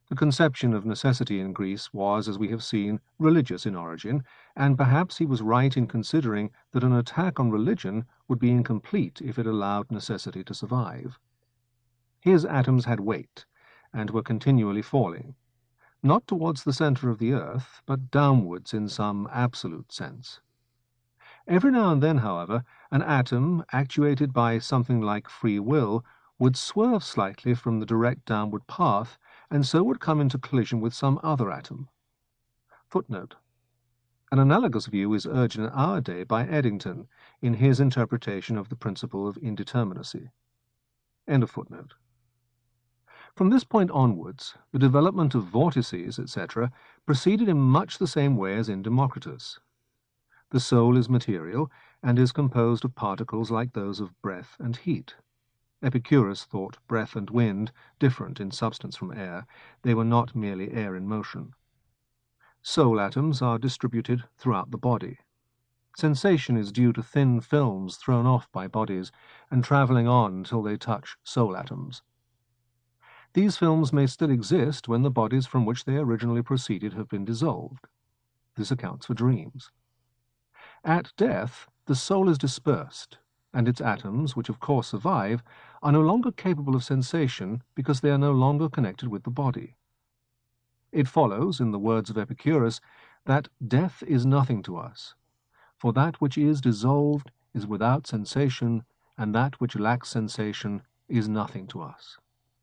The conception of necessity in Greece was, as we have seen, religious in origin, and perhaps he was right in considering that an attack on religion would be incomplete if it allowed necessity to survive. His atoms had weight, and were continually falling, not towards the center of the earth, but downwards in some absolute sense. Every now and then, however, an atom, actuated by something like free will, would swerve slightly from the direct downward path, and so would come into collision with some other atom. Footnote. An analogous view is urged in our day by Eddington in his interpretation of the principle of indeterminacy. End of footnote. From this point onwards, the development of vortices, etc., proceeded in much the same way as in Democritus. The soul is material, and is composed of particles like those of breath and heat. Epicurus thought breath and wind different in substance from air. They were not merely air in motion. Soul atoms are distributed throughout the body. Sensation is due to thin films thrown off by bodies and traveling on until they touch soul atoms. These films may still exist when the bodies from which they originally proceeded have been dissolved. This accounts for dreams. At death, the soul is dispersed, and its atoms, which of course survive, are no longer capable of sensation because they are no longer connected with the body. It follows, in the words of Epicurus, that death is nothing to us, for that which is dissolved is without sensation, and that which lacks sensation is nothing to us.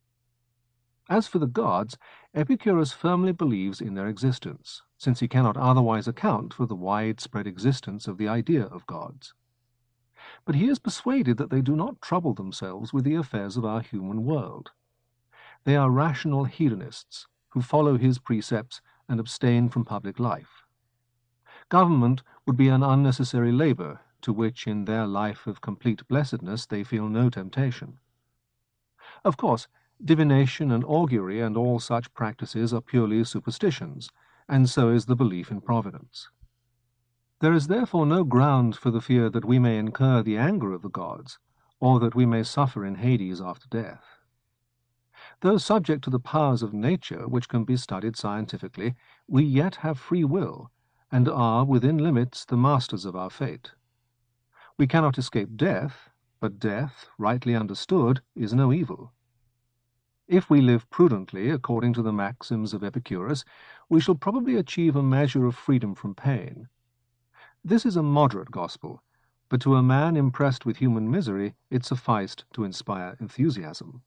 As for the gods, Epicurus firmly believes in their existence, since he cannot otherwise account for the widespread existence of the idea of gods. But he is persuaded that they do not trouble themselves with the affairs of our human world. They are rational hedonists who follow his precepts and abstain from public life. Government would be an unnecessary labor, to which in their life of complete blessedness they feel no temptation. Of course, divination and augury and all such practices are purely superstitions, and so is the belief in providence. There is therefore no ground for the fear that we may incur the anger of the gods, or that we may suffer in Hades after death. Though subject to the powers of nature which can be studied scientifically, we yet have free will, and are, within limits, the masters of our fate. We cannot escape death, but death, rightly understood, is no evil. If we live prudently, according to the maxims of Epicurus, we shall probably achieve a measure of freedom from pain. This is a moderate gospel, but to a man impressed with human misery it sufficed to inspire enthusiasm.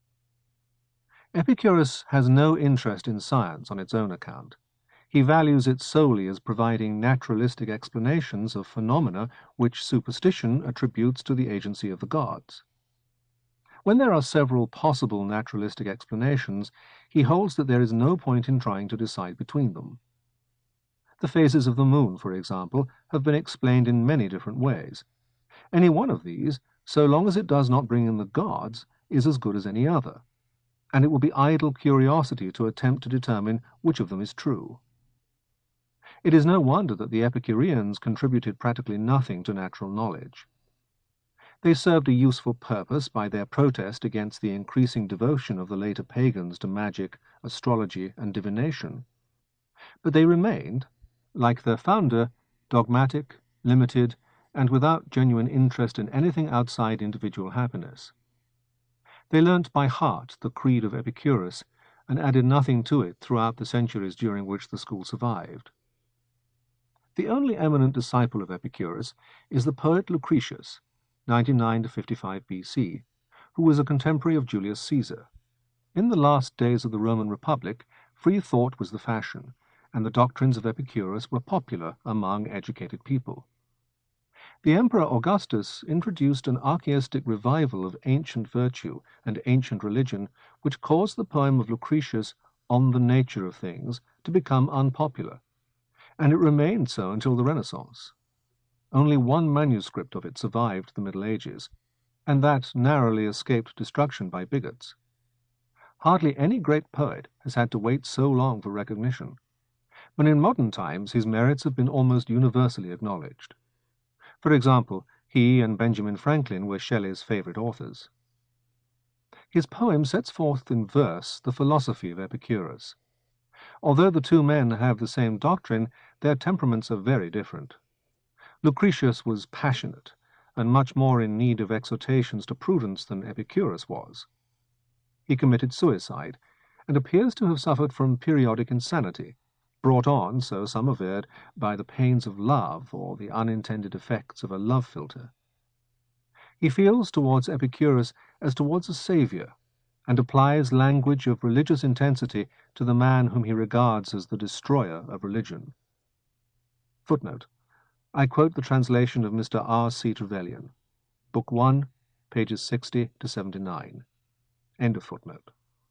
Epicurus has no interest in science on its own account. He values it solely as providing naturalistic explanations of phenomena which superstition attributes to the agency of the gods. When there are several possible naturalistic explanations, he holds that there is no point in trying to decide between them. The phases of the moon, for example, have been explained in many different ways. Any one of these, so long as it does not bring in the gods, is as good as any other, and it will be idle curiosity to attempt to determine which of them is true. It is no wonder that the Epicureans contributed practically nothing to natural knowledge. They served a useful purpose by their protest against the increasing devotion of the later pagans to magic, astrology, and divination. But they remained, like their founder, dogmatic, limited, and without genuine interest in anything outside individual happiness. They learnt by heart the creed of Epicurus, and added nothing to it throughout the centuries during which the school survived. The only eminent disciple of Epicurus is the poet Lucretius, 99 to 55 BC, who was a contemporary of Julius Caesar. In the last days of the Roman Republic, free thought was the fashion, and the doctrines of Epicurus were popular among educated people. The Emperor Augustus introduced an archaistic revival of ancient virtue and ancient religion, which caused the poem of Lucretius, On the Nature of Things, to become unpopular, and it remained so until the Renaissance. Only one manuscript of it survived the Middle Ages, and that narrowly escaped destruction by bigots. Hardly any great poet has had to wait so long for recognition, but in modern times his merits have been almost universally acknowledged. For example, he and Benjamin Franklin were Shelley's favorite authors. His poem sets forth in verse the philosophy of Epicurus. Although the two men have the same doctrine, their temperaments are very different. Lucretius was passionate, and much more in need of exhortations to prudence than Epicurus was. He committed suicide, and appears to have suffered from periodic insanity, brought on, so some averred, by the pains of love or the unintended effects of a love philtre. He feels towards Epicurus as towards a saviour, and applies language of religious intensity to the man whom he regards as the destroyer of religion. Footnote. I quote the translation of Mr. R. C. Trevelyan, Book 1, pages 60 to 79. End of footnote.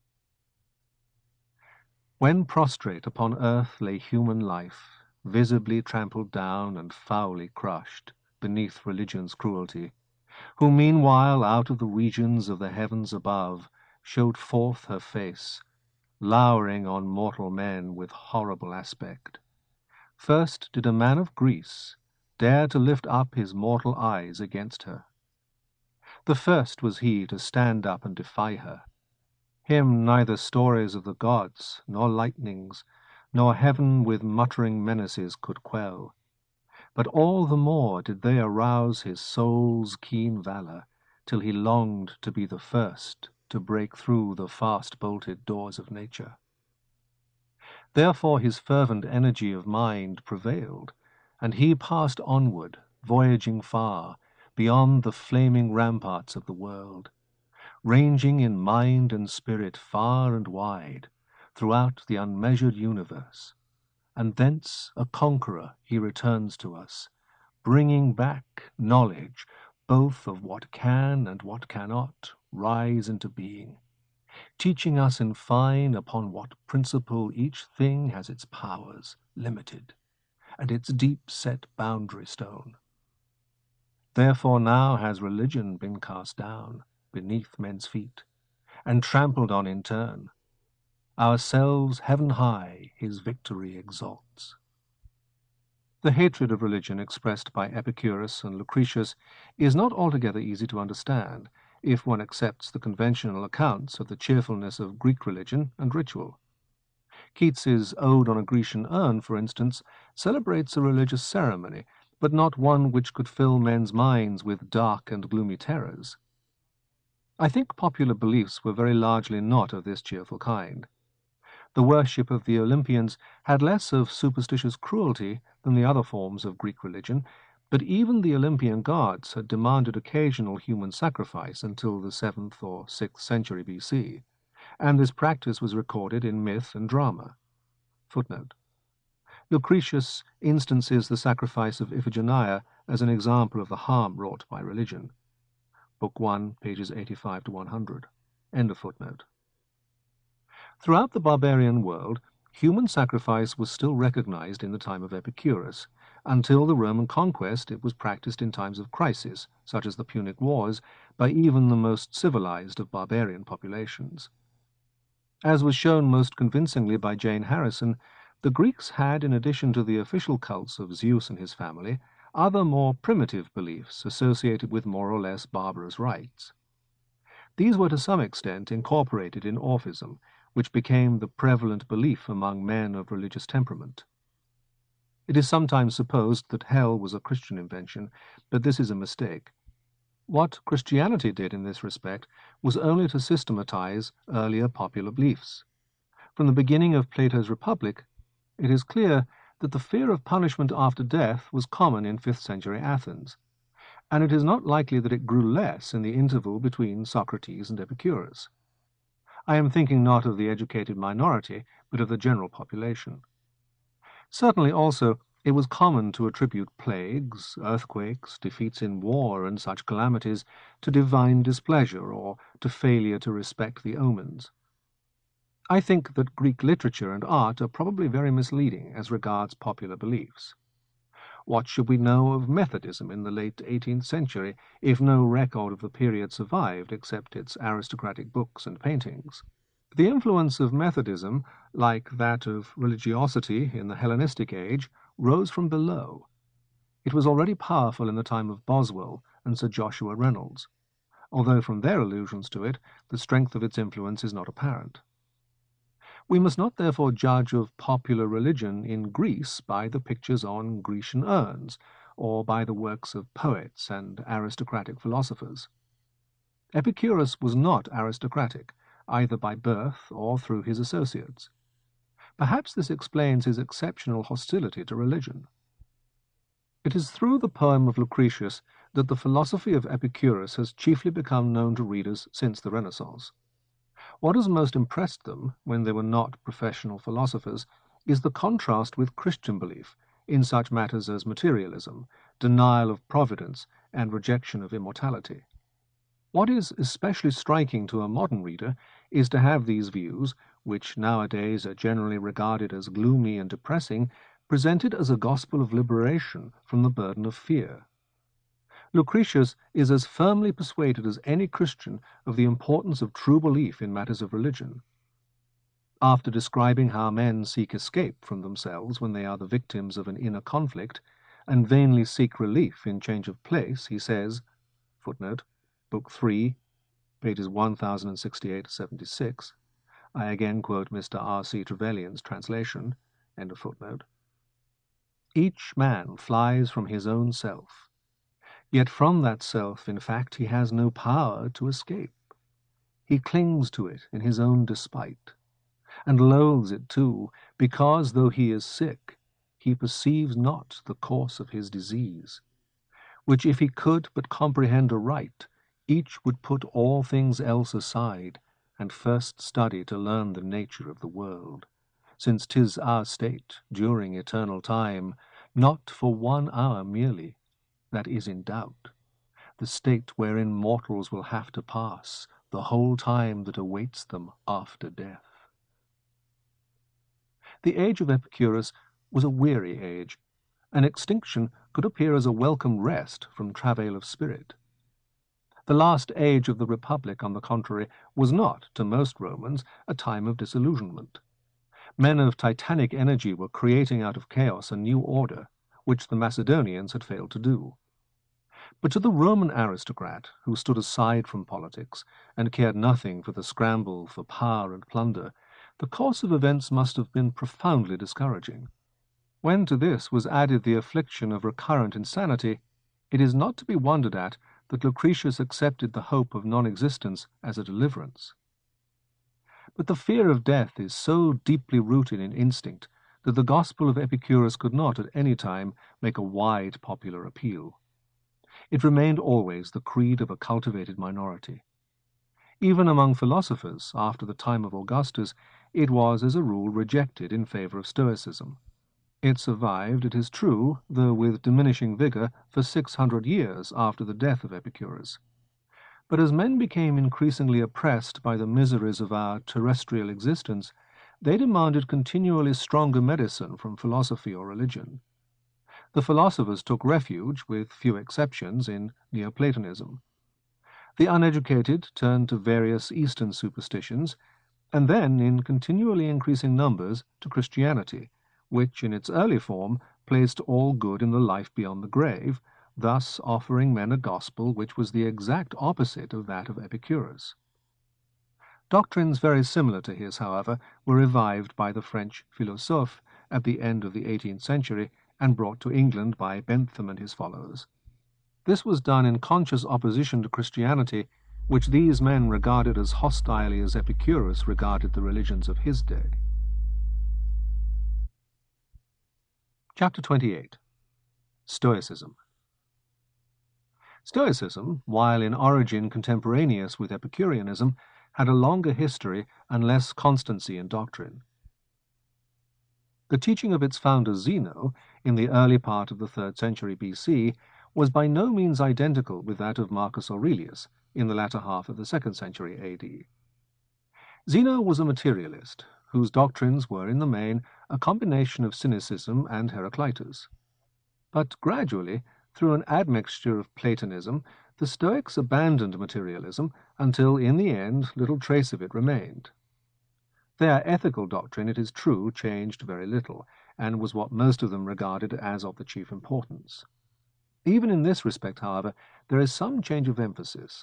When prostrate upon earth lay human life, visibly trampled down and foully crushed beneath religion's cruelty, who meanwhile out of the regions of the heavens above showed forth her face, lowering on mortal men with horrible aspect. First did a man of Greece dare to lift up his mortal eyes against her. The first was he to stand up and defy her. Him neither stories of the gods, nor lightnings, nor heaven with muttering menaces could quell. But all the more did they arouse his soul's keen valour, till he longed to be the first to break through the fast-bolted doors of nature. Therefore his fervent energy of mind prevailed, and he passed onward, voyaging far, beyond the flaming ramparts of the world, ranging in mind and spirit far and wide, throughout the unmeasured universe, and thence a conqueror he returns to us, bringing back knowledge both of what can and what cannot rise into being, teaching us in fine upon what principle each thing has its powers limited, and its deep-set boundary stone. Therefore now has religion been cast down beneath men's feet, and trampled on in turn. Ourselves heaven high his victory exalts. The hatred of religion expressed by Epicurus and Lucretius is not altogether easy to understand, if one accepts the conventional accounts of the cheerfulness of Greek religion and ritual. Keats's Ode on a Grecian Urn, for instance, celebrates a religious ceremony, but not one which could fill men's minds with dark and gloomy terrors. I think popular beliefs were very largely not of this cheerful kind. The worship of the Olympians had less of superstitious cruelty than the other forms of Greek religion, but even the Olympian gods had demanded occasional human sacrifice until the 7th or 6th century B.C., and this practice was recorded in myth and drama. Footnote. Lucretius instances the sacrifice of Iphigenia as an example of the harm wrought by religion. Book 1, pages 85 to 100. End of footnote. Throughout the barbarian world, human sacrifice was still recognized in the time of Epicurus. Until the Roman conquest, it was practiced in times of crisis, such as the Punic Wars, by even the most civilized of barbarian populations. As was shown most convincingly by Jane Harrison, the Greeks had, in addition to the official cults of Zeus and his family, other more primitive beliefs associated with more or less barbarous rites. These were to some extent incorporated in Orphism, which became the prevalent belief among men of religious temperament. It is sometimes supposed that hell was a Christian invention, but this is a mistake. What Christianity did in this respect was only to systematize earlier popular beliefs. From the beginning of Plato's Republic, it is clear that the fear of punishment after death was common in 5th century Athens, and it is not likely that it grew less in the interval between Socrates and Epicurus. I am thinking not of the educated minority, but of the general population. Certainly also it was common to attribute plagues, earthquakes, defeats in war, and such calamities to divine displeasure or to failure to respect the omens. I think that Greek literature and art are probably very misleading as regards popular beliefs. What should we know of Methodism in the late 18th century, if no record of the period survived except its aristocratic books and paintings? The influence of Methodism, like that of religiosity in the Hellenistic age, rose from below. It was already powerful in the time of Boswell and Sir Joshua Reynolds. although from their allusions to it, the strength of its influence is not apparent. We must not therefore judge of popular religion in Greece by the pictures on Grecian urns, or by the works of poets and aristocratic philosophers. Epicurus was not aristocratic, either by birth or through his associates. Perhaps this explains his exceptional hostility to religion. It is through the poem of Lucretius that the philosophy of Epicurus has chiefly become known to readers since the Renaissance. What has most impressed them, when they were not professional philosophers, is the contrast with Christian belief in such matters as materialism, denial of providence, and rejection of immortality. What is especially striking to a modern reader is to have these views, which nowadays are generally regarded as gloomy and depressing, presented as a gospel of liberation from the burden of fear. Lucretius is as firmly persuaded as any Christian of the importance of true belief in matters of religion. After describing how men seek escape from themselves when they are the victims of an inner conflict, and vainly seek relief in change of place, he says, footnote, Book 3, pages 1068-76, I again quote Mr. R.C. Trevelyan's translation, end of footnote, each man flies from his own self. Yet from that self, in fact, he has no power to escape. He clings to it in his own despite, and loathes it too, because, though he is sick, he perceives not the course of his disease, which if he could but comprehend aright, each would put all things else aside, and first study to learn the nature of the world, since 'tis our state, during eternal time, not for 1 hour merely, that is in doubt, the state wherein mortals will have to pass the whole time that awaits them after death. The age of Epicurus was a weary age. An extinction could appear as a welcome rest from travail of spirit. The last age of the Republic, on the contrary, was not, to most Romans, a time of disillusionment. Men of titanic energy were creating out of chaos a new order, which the Macedonians had failed to do. But to the Roman aristocrat, who stood aside from politics and cared nothing for the scramble for power and plunder, the course of events must have been profoundly discouraging. When to this was added the affliction of recurrent insanity, it is not to be wondered at that Lucretius accepted the hope of non-existence as a deliverance. But the fear of death is so deeply rooted in instinct that the gospel of Epicurus could not at any time make a wide popular appeal. It remained always the creed of a cultivated minority. Even among philosophers, after the time of Augustus, it was as a rule rejected in favor of Stoicism. It survived, it is true, though with diminishing vigor, for 600 years after the death of Epicurus. But as men became increasingly oppressed by the miseries of our terrestrial existence, they demanded continually stronger medicine from philosophy or religion. The philosophers took refuge, with few exceptions, in Neoplatonism. The uneducated turned to various Eastern superstitions, and then, in continually increasing numbers, to Christianity, which, in its early form, placed all good in the life beyond the grave, thus offering men a gospel which was the exact opposite of that of Epicurus. Doctrines very similar to his, however, were revived by the French philosophes at the end of the 18th century and brought to England by Bentham and his followers. This was done in conscious opposition to Christianity, which these men regarded as hostilely as Epicurus regarded the religions of his day. Chapter 28. Stoicism. Stoicism, while in origin contemporaneous with Epicureanism, had a longer history and less constancy in doctrine. The teaching of its founder Zeno, in the early part of the 3rd century BC, was by no means identical with that of Marcus Aurelius in the latter half of the 2nd century AD. Zeno was a materialist, whose doctrines were in the main a combination of Cynicism and Heraclitus. But gradually, through an admixture of Platonism, the Stoics abandoned materialism until, in the end, little trace of it remained. Their ethical doctrine, it is true, changed very little, and was what most of them regarded as of the chief importance. Even in this respect, however, there is some change of emphasis.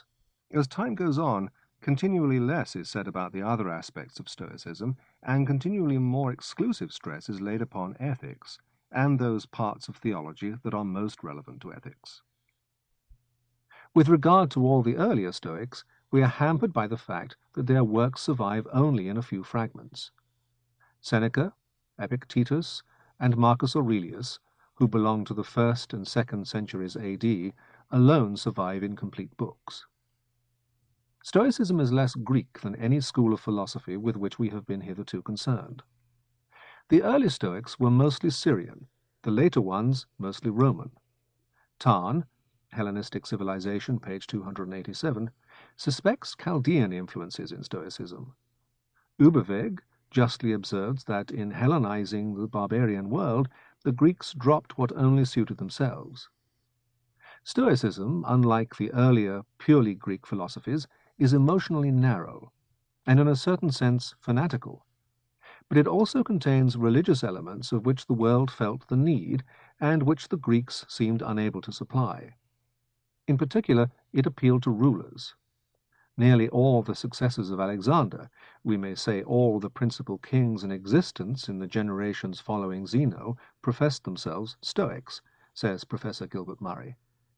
As time goes on, continually less is said about the other aspects of Stoicism, and continually more exclusive stress is laid upon ethics and those parts of theology that are most relevant to ethics. With regard to all the earlier Stoics, we are hampered by the fact that their works survive only in a few fragments. Seneca, Epictetus, and Marcus Aurelius, who belong to the 1st and 2nd centuries AD, alone survive in complete books. Stoicism is less Greek than any school of philosophy with which we have been hitherto concerned. The early Stoics were mostly Syrian, the later ones mostly Roman. Tarn, Hellenistic Civilization, page 287, suspects Chaldean influences in Stoicism. Überweg justly observes that in Hellenizing the barbarian world, the Greeks dropped what only suited themselves. Stoicism, unlike the earlier purely Greek philosophies, is emotionally narrow, and in a certain sense fanatical. But it also contains religious elements of which the world felt the need, and which the Greeks seemed unable to supply. In particular, it appealed to rulers. Nearly all the successors of Alexander, we may say all the principal kings in existence in the generations following Zeno, professed themselves Stoics, says Professor Gilbert Murray.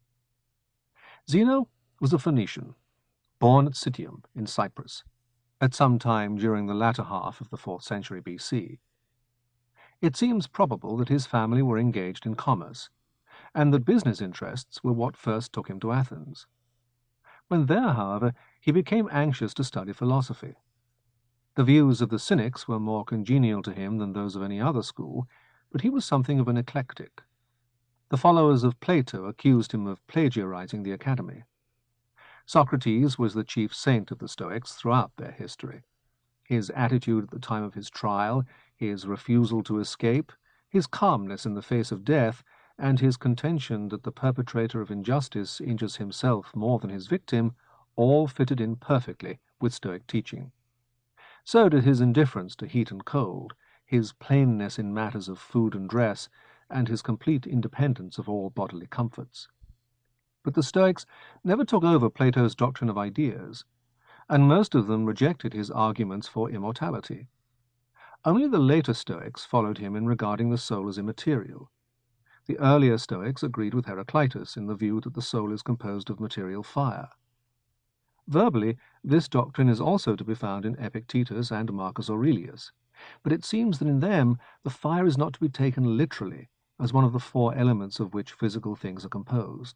Zeno was a Phoenician, born at Citium in Cyprus, at some time during the latter half of the 4th century BC. It seems probable that his family were engaged in commerce, and that business interests were what first took him to Athens. When there, however, he became anxious to study philosophy. The views of the Cynics were more congenial to him than those of any other school, but he was something of an eclectic. The followers of Plato accused him of plagiarizing the Academy. Socrates was the chief saint of the Stoics throughout their history. His attitude at the time of his trial, his refusal to escape, his calmness in the face of death, and his contention that the perpetrator of injustice injures himself more than his victim, all fitted in perfectly with Stoic teaching. So did his indifference to heat and cold, his plainness in matters of food and dress, and his complete independence of all bodily comforts. But the Stoics never took over Plato's doctrine of ideas, and most of them rejected his arguments for immortality. Only the later Stoics followed him in regarding the soul as immaterial. The earlier Stoics agreed with Heraclitus in the view that the soul is composed of material fire. Verbally, this doctrine is also to be found in Epictetus and Marcus Aurelius, but it seems that in them the fire is not to be taken literally as one of the 4 elements of which physical things are composed.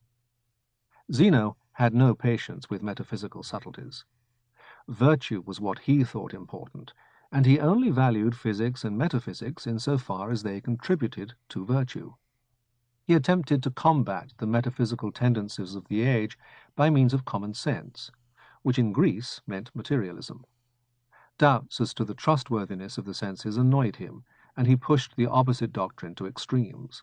Zeno had no patience with metaphysical subtleties. Virtue was what he thought important, and he only valued physics and metaphysics in so far as they contributed to virtue. He attempted to combat the metaphysical tendencies of the age by means of common sense, which in Greece meant materialism. Doubts as to the trustworthiness of the senses annoyed him, and he pushed the opposite doctrine to extremes.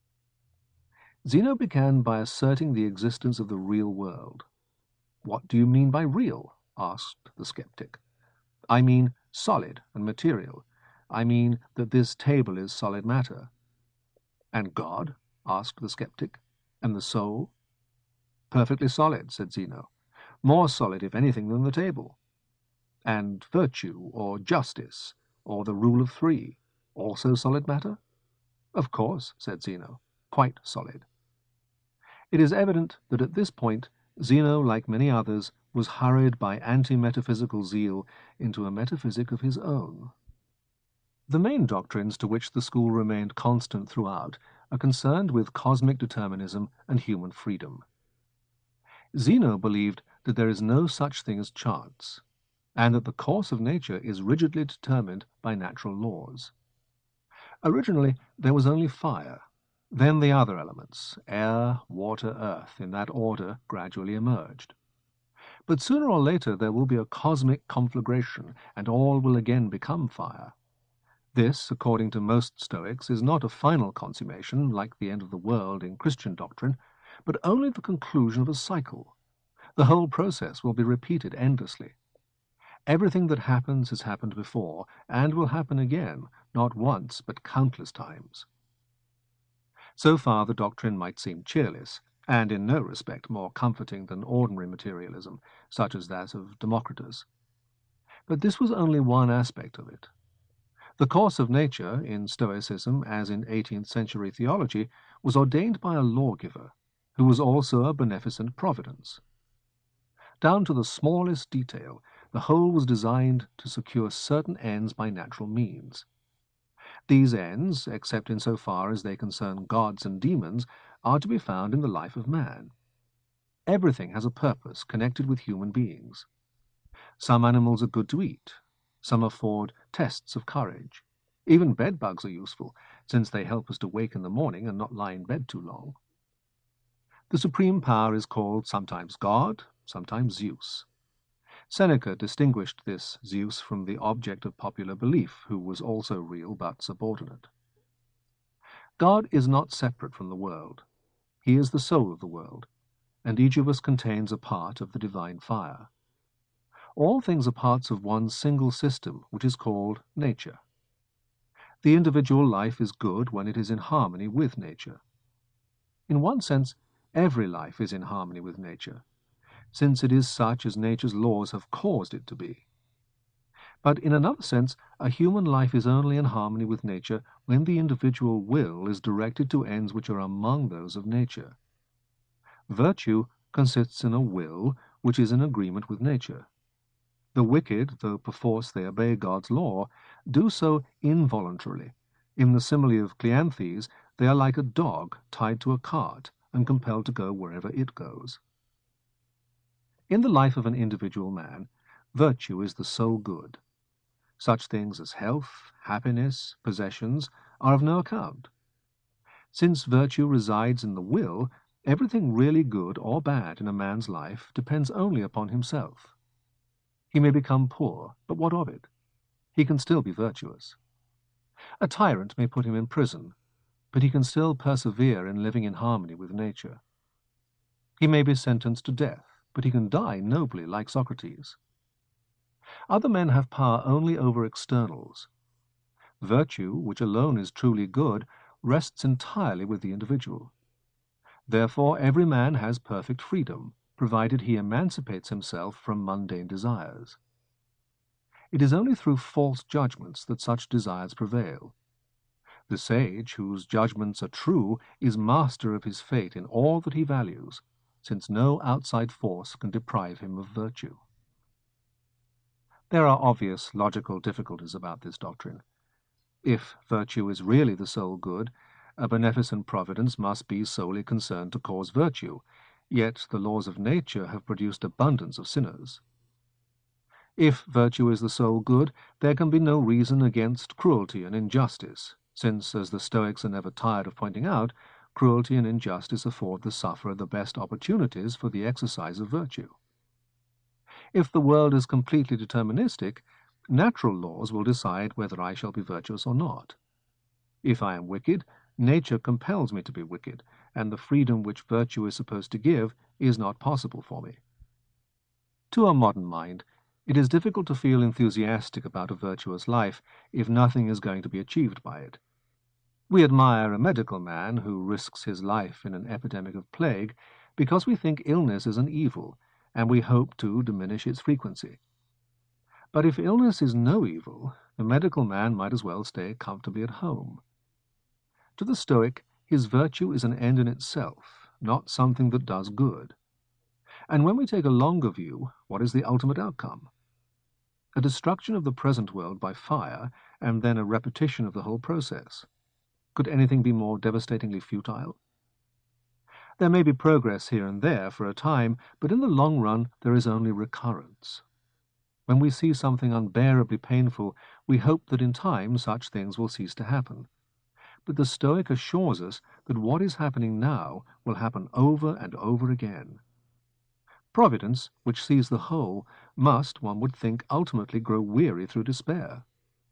Zeno began by asserting the existence of the real world. "What do you mean by real?" asked the skeptic. "I mean solid and material. I mean that this table is solid matter." "And God?" asked the skeptic. "And the soul?" "Perfectly solid," said Zeno. "More solid, if anything, than the table." "And virtue, or justice, or the rule of 3, also solid matter?" "Of course," said Zeno. "Quite solid." It is evident that at this point Zeno, like many others, was hurried by anti-metaphysical zeal into a metaphysic of his own. The main doctrines to which the school remained constant throughout are concerned with cosmic determinism and human freedom. Zeno believed that there is no such thing as chance, and that the course of nature is rigidly determined by natural laws. Originally, there was only fire. Then the other elements, air, water, earth, in that order gradually emerged. But sooner or later there will be a cosmic conflagration, and all will again become fire. This, according to most Stoics, is not a final consummation, like the end of the world in Christian doctrine, but only the conclusion of a cycle. The whole process will be repeated endlessly. Everything that happens has happened before, and will happen again, not once, but countless times. So far the doctrine might seem cheerless, and in no respect more comforting than ordinary materialism, such as that of Democritus. But this was only one aspect of it. The course of nature, in Stoicism as in 18th century theology, was ordained by a lawgiver, who was also a beneficent providence. Down to the smallest detail, the whole was designed to secure certain ends by natural means. These ends, except in so far as they concern gods and demons, are to be found in the life of man. Everything has a purpose connected with human beings. Some animals are good to eat. Some afford tests of courage. Even bedbugs are useful, since they help us to wake in the morning and not lie in bed too long. The supreme power is called sometimes God, sometimes Zeus. Seneca distinguished this Zeus from the object of popular belief, who was also real but subordinate. God is not separate from the world. He is the soul of the world, and each of us contains a part of the divine fire. All things are parts of one single system, which is called nature. The individual life is good when it is in harmony with nature. In one sense, every life is in harmony with nature, since it is such as nature's laws have caused it to be. But in another sense, a human life is only in harmony with nature when the individual will is directed to ends which are among those of nature. Virtue consists in a will which is in agreement with nature. The wicked, though perforce they obey God's law, do so involuntarily. In the simile of Cleanthes, they are like a dog tied to a cart and compelled to go wherever it goes. In the life of an individual man, virtue is the sole good. Such things as health, happiness, possessions are of no account. Since virtue resides in the will, everything really good or bad in a man's life depends only upon himself. He may become poor, but what of it? He can still be virtuous. A tyrant may put him in prison, but he can still persevere in living in harmony with nature. He may be sentenced to death, but he can die nobly like Socrates. Other men have power only over externals. Virtue, which alone is truly good, rests entirely with the individual. Therefore every man has perfect freedom, provided he emancipates himself from mundane desires. It is only through false judgments that such desires prevail. The sage, whose judgments are true, is master of his fate in all that he values, since no outside force can deprive him of virtue. There are obvious logical difficulties about this doctrine. If virtue is really the sole good, a beneficent providence must be solely concerned to cause virtue, yet the laws of nature have produced abundance of sinners. If virtue is the sole good, there can be no reason against cruelty and injustice, since, as the Stoics are never tired of pointing out, cruelty and injustice afford the sufferer the best opportunities for the exercise of virtue. If the world is completely deterministic, natural laws will decide whether I shall be virtuous or not. If I am wicked, nature compels me to be wicked, and the freedom which virtue is supposed to give is not possible for me. To a modern mind, it is difficult to feel enthusiastic about a virtuous life if nothing is going to be achieved by it. We admire a medical man who risks his life in an epidemic of plague because we think illness is an evil, and we hope to diminish its frequency. But if illness is no evil, the medical man might as well stay comfortably at home. To the Stoic, his virtue is an end in itself, not something that does good. And when we take a longer view, what is the ultimate outcome? A destruction of the present world by fire, and then a repetition of the whole process. Could anything be more devastatingly futile? There may be progress here and there for a time, but in the long run there is only recurrence. When we see something unbearably painful, we hope that in time such things will cease to happen. But the Stoic assures us that what is happening now will happen over and over again. Providence, which sees the whole, must, one would think, ultimately grow weary through despair.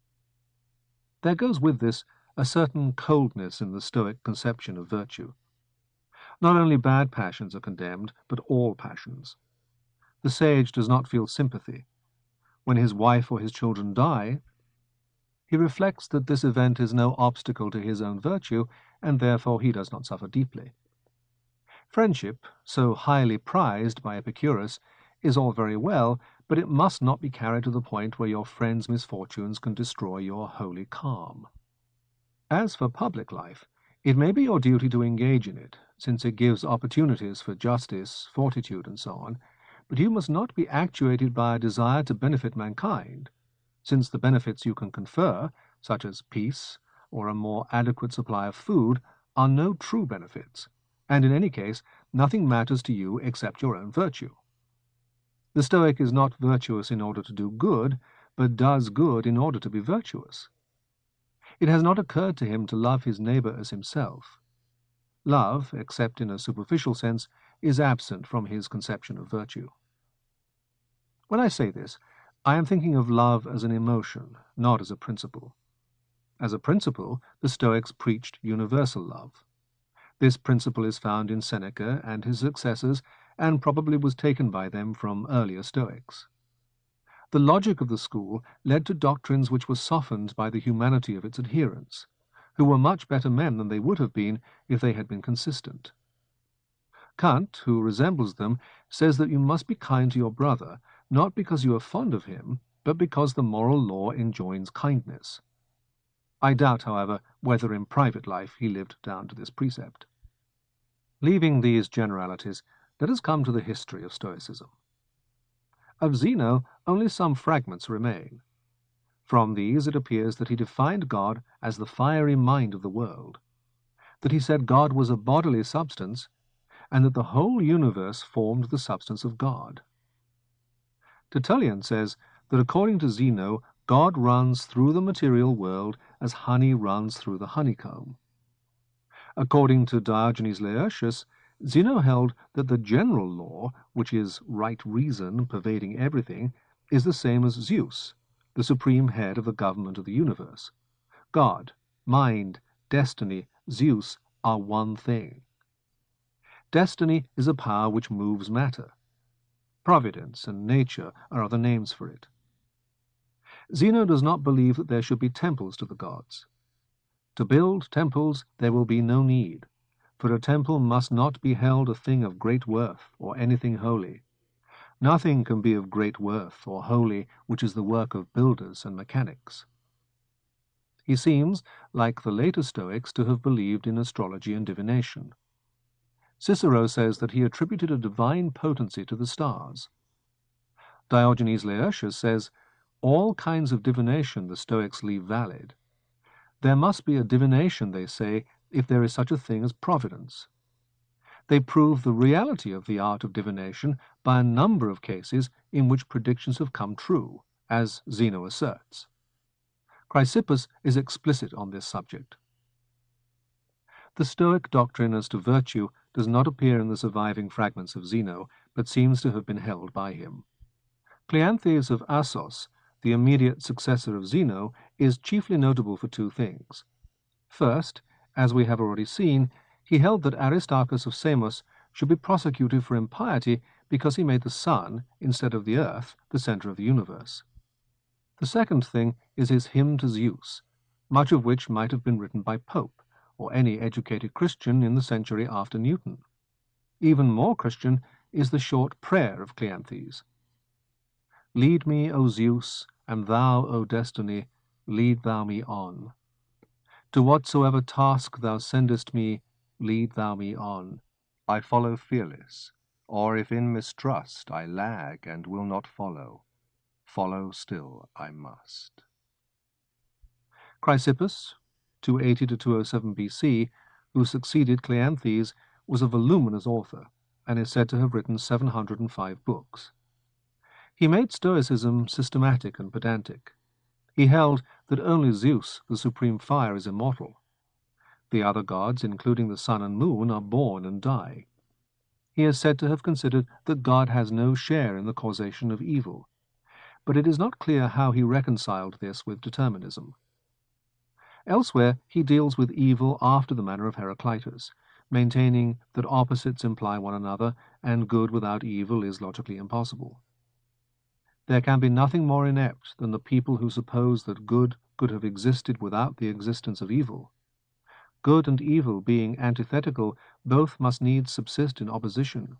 There goes with this a certain coldness in the Stoic conception of virtue. Not only bad passions are condemned, but all passions. The sage does not feel sympathy. When his wife or his children die, he reflects that this event is no obstacle to his own virtue, and therefore he does not suffer deeply. Friendship, so highly prized by Epicurus, is all very well, but it must not be carried to the point where your friend's misfortunes can destroy your holy calm. As for public life, it may be your duty to engage in it, since it gives opportunities for justice, fortitude, and so on, but you must not be actuated by a desire to benefit mankind, since the benefits you can confer, such as peace or a more adequate supply of food, are no true benefits, and in any case nothing matters to you except your own virtue. The Stoic is not virtuous in order to do good, but does good in order to be virtuous. It has not occurred to him to love his neighbor as himself. Love, except in a superficial sense, is absent from his conception of virtue. When I say this, I am thinking of love as an emotion, not as a principle. As a principle, the Stoics preached universal love. This principle is found in Seneca and his successors, and probably was taken by them from earlier Stoics. The logic of the school led to doctrines which were softened by the humanity of its adherents, who were much better men than they would have been if they had been consistent. Kant, who resembles them, says that you must be kind to your brother, not because you are fond of him, but because the moral law enjoins kindness. I doubt, however, whether in private life he lived down to this precept. Leaving these generalities, let us come to the history of Stoicism. Of Zeno, only some fragments remain. From these it appears that he defined God as the fiery mind of the world, that he said God was a bodily substance, and that the whole universe formed the substance of God. Tertullian says that according to Zeno, God runs through the material world as honey runs through the honeycomb. According to Diogenes Laertius, Zeno held that the general law, which is right reason pervading everything, is the same as Zeus, the supreme head of the government of the universe. God, mind, destiny, Zeus are one thing. Destiny is a power which moves matter. Providence and nature are other names for it. Zeno does not believe that there should be temples to the gods. To build temples there will be no need, for a temple must not be held a thing of great worth or anything holy. Nothing can be of great worth or holy which is the work of builders and mechanics. He seems, like the later Stoics, to have believed in astrology and divination. Cicero says that he attributed a divine potency to the stars. Diogenes Laertius says, all kinds of divination the Stoics leave valid. There must be a divination, they say, if there is such a thing as providence. They prove the reality of the art of divination by a number of cases in which predictions have come true, as Zeno asserts. Chrysippus is explicit on this subject. The Stoic doctrine as to virtue does not appear in the surviving fragments of Zeno, but seems to have been held by him. Cleanthes of Assos, the immediate successor of Zeno, is chiefly notable for two things. First, as we have already seen, he held that Aristarchus of Samos should be prosecuted for impiety because he made the sun, instead of the earth, the center of the universe. The second thing is his hymn to Zeus, much of which might have been written by Pope, or any educated Christian in the century after Newton. Even more Christian is the short prayer of Cleanthes. Lead me, O Zeus, and thou, O destiny, lead thou me on. To whatsoever task thou sendest me, lead thou me on. I follow fearless, or if in mistrust I lag and will not follow, follow still I must. Chrysippus, 280 to 207 BC, who succeeded Cleanthes, was a voluminous author, and is said to have written 705 books. He made Stoicism systematic and pedantic. He held that only Zeus, the supreme fire, is immortal. The other gods, including the sun and moon, are born and die. He is said to have considered that God has no share in the causation of evil, but it is not clear how he reconciled this with determinism. Elsewhere he deals with evil after the manner of Heraclitus, maintaining that opposites imply one another, and good without evil is logically impossible. There can be nothing more inept than the people who suppose that good could have existed without the existence of evil. Good and evil being antithetical both must needs subsist in opposition.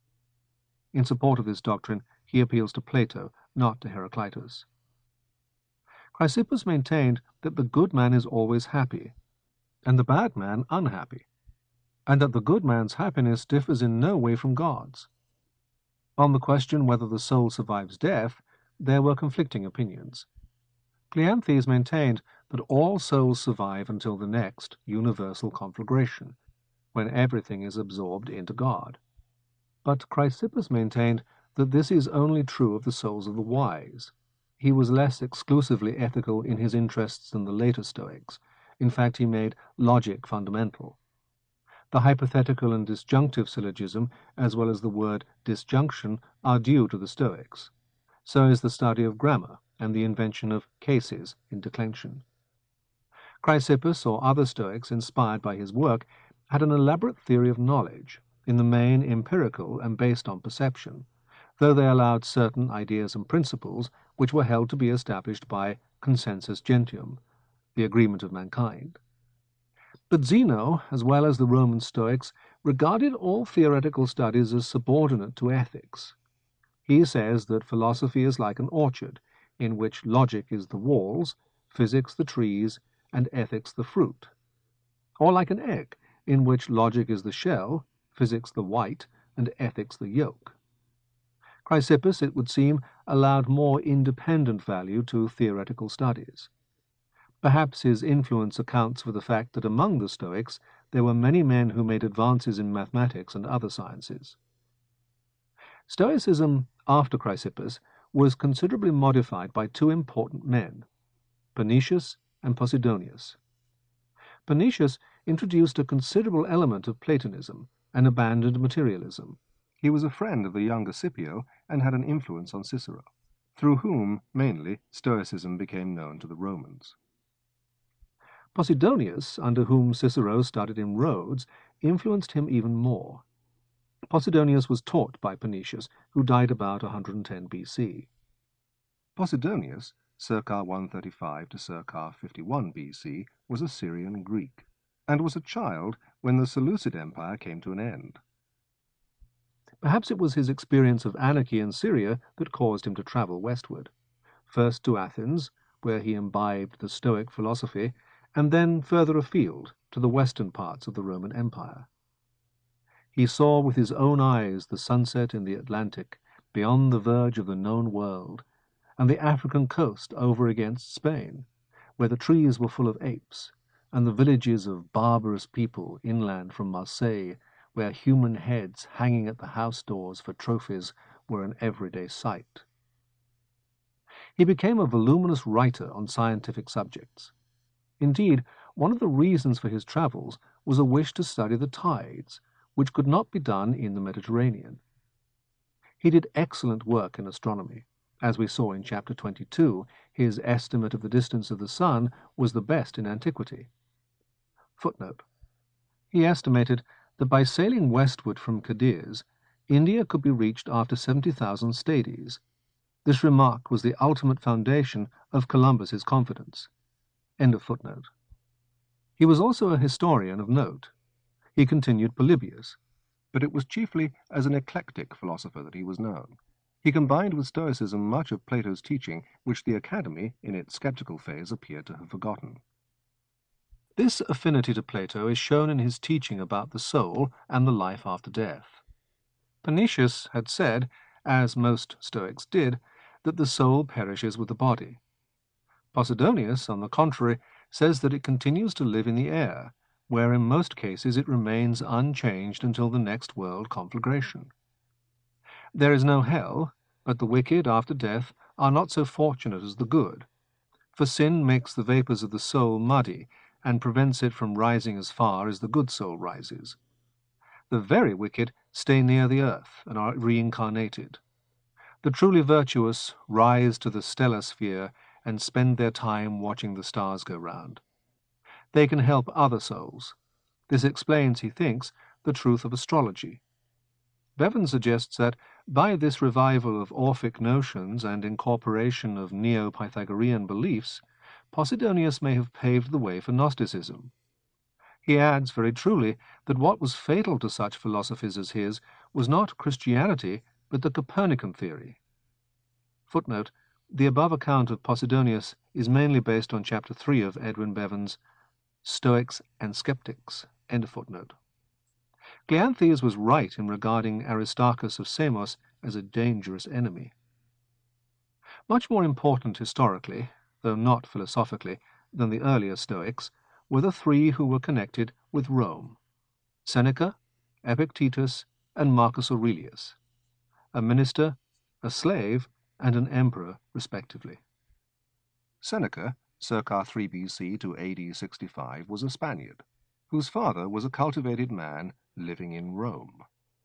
In support of this doctrine, he appeals to Plato, not to Heraclitus. Chrysippus maintained that the good man is always happy, and the bad man unhappy, and that the good man's happiness differs in no way from God's. On the question whether the soul survives death, there were conflicting opinions. Cleanthes maintained that all souls survive until the next universal conflagration, when everything is absorbed into God. But Chrysippus maintained that this is only true of the souls of the wise. He was less exclusively ethical in his interests than the later Stoics. In fact, he made logic fundamental. The hypothetical and disjunctive syllogism, as well as the word disjunction, are due to the Stoics. So is the study of grammar and the invention of cases in declension. Chrysippus, or other Stoics inspired by his work, had an elaborate theory of knowledge, in the main empirical and based on perception, though they allowed certain ideas and principles which were held to be established by consensus gentium, the agreement of mankind. But Zeno, as well as the Roman Stoics, regarded all theoretical studies as subordinate to ethics. He says that philosophy is like an orchard, in which logic is the walls, physics the trees, and ethics the fruit, or like an egg, in which logic is the shell, physics the white, and ethics the yolk. Chrysippus, it would seem, allowed more independent value to theoretical studies. Perhaps his influence accounts for the fact that among the Stoics there were many men who made advances in mathematics and other sciences. Stoicism, after Chrysippus, was considerably modified by two important men, Panaetius and Posidonius. Panaetius introduced a considerable element of Platonism and abandoned materialism. He was a friend of the younger Scipio and had an influence on Cicero, through whom, mainly, Stoicism became known to the Romans. Posidonius, under whom Cicero studied in Rhodes, influenced him even more. Posidonius was taught by Panaetius, who died about 110 BC. Posidonius, circa 135 to circa 51 BC, was a Syrian Greek, and was a child when the Seleucid Empire came to an end. Perhaps it was his experience of anarchy in Syria that caused him to travel westward, first to Athens, where he imbibed the Stoic philosophy, and then further afield to the western parts of the Roman Empire. He saw with his own eyes the sunset in the Atlantic, beyond the verge of the known world, and the African coast over against Spain, where the trees were full of apes, and the villages of barbarous people inland from Marseille, where human heads hanging at the house doors for trophies were an everyday sight. He became a voluminous writer on scientific subjects. Indeed, one of the reasons for his travels was a wish to study the tides, which could not be done in the Mediterranean. He did excellent work in astronomy. As we saw in chapter 22, his estimate of the distance of the sun was the best in antiquity. Footnote. He estimated that by sailing westward from Cadiz, India could be reached after 70,000 stadies. This remark was the ultimate foundation of Columbus's confidence. End of footnote. He was also a historian of note. He continued Polybius, but it was chiefly as an eclectic philosopher that he was known. He combined with Stoicism much of Plato's teaching, which the Academy, in its skeptical phase, appeared to have forgotten. This affinity to Plato is shown in his teaching about the soul and the life after death. Panaetius had said, as most Stoics did, that the soul perishes with the body. Posidonius, on the contrary, says that it continues to live in the air, where in most cases it remains unchanged until the next world conflagration. There is no hell, but the wicked after death are not so fortunate as the good, for sin makes the vapours of the soul muddy and prevents it from rising as far as the good soul rises. The very wicked stay near the earth and are reincarnated. The truly virtuous rise to the stellar sphere and spend their time watching the stars go round. They can help other souls. This explains, he thinks, the truth of astrology. Bevan suggests that, by this revival of Orphic notions and incorporation of Neo-Pythagorean beliefs, Posidonius may have paved the way for Gnosticism. He adds very truly that what was fatal to such philosophies as his was not Christianity, but the Copernican theory. Footnote: the above account of Posidonius is mainly based on Chapter 3 of Edwin Bevan's Stoics and Skeptics. End of footnote. Cleanthes was right in regarding Aristarchus of Samos as a dangerous enemy. Much more important historically, though not philosophically, than the earlier Stoics, were the three who were connected with Rome: Seneca, Epictetus, and Marcus Aurelius, a minister, a slave, and an emperor, respectively. Seneca, circa 3 BC to AD 65, was a Spaniard, whose father was a cultivated man living in Rome.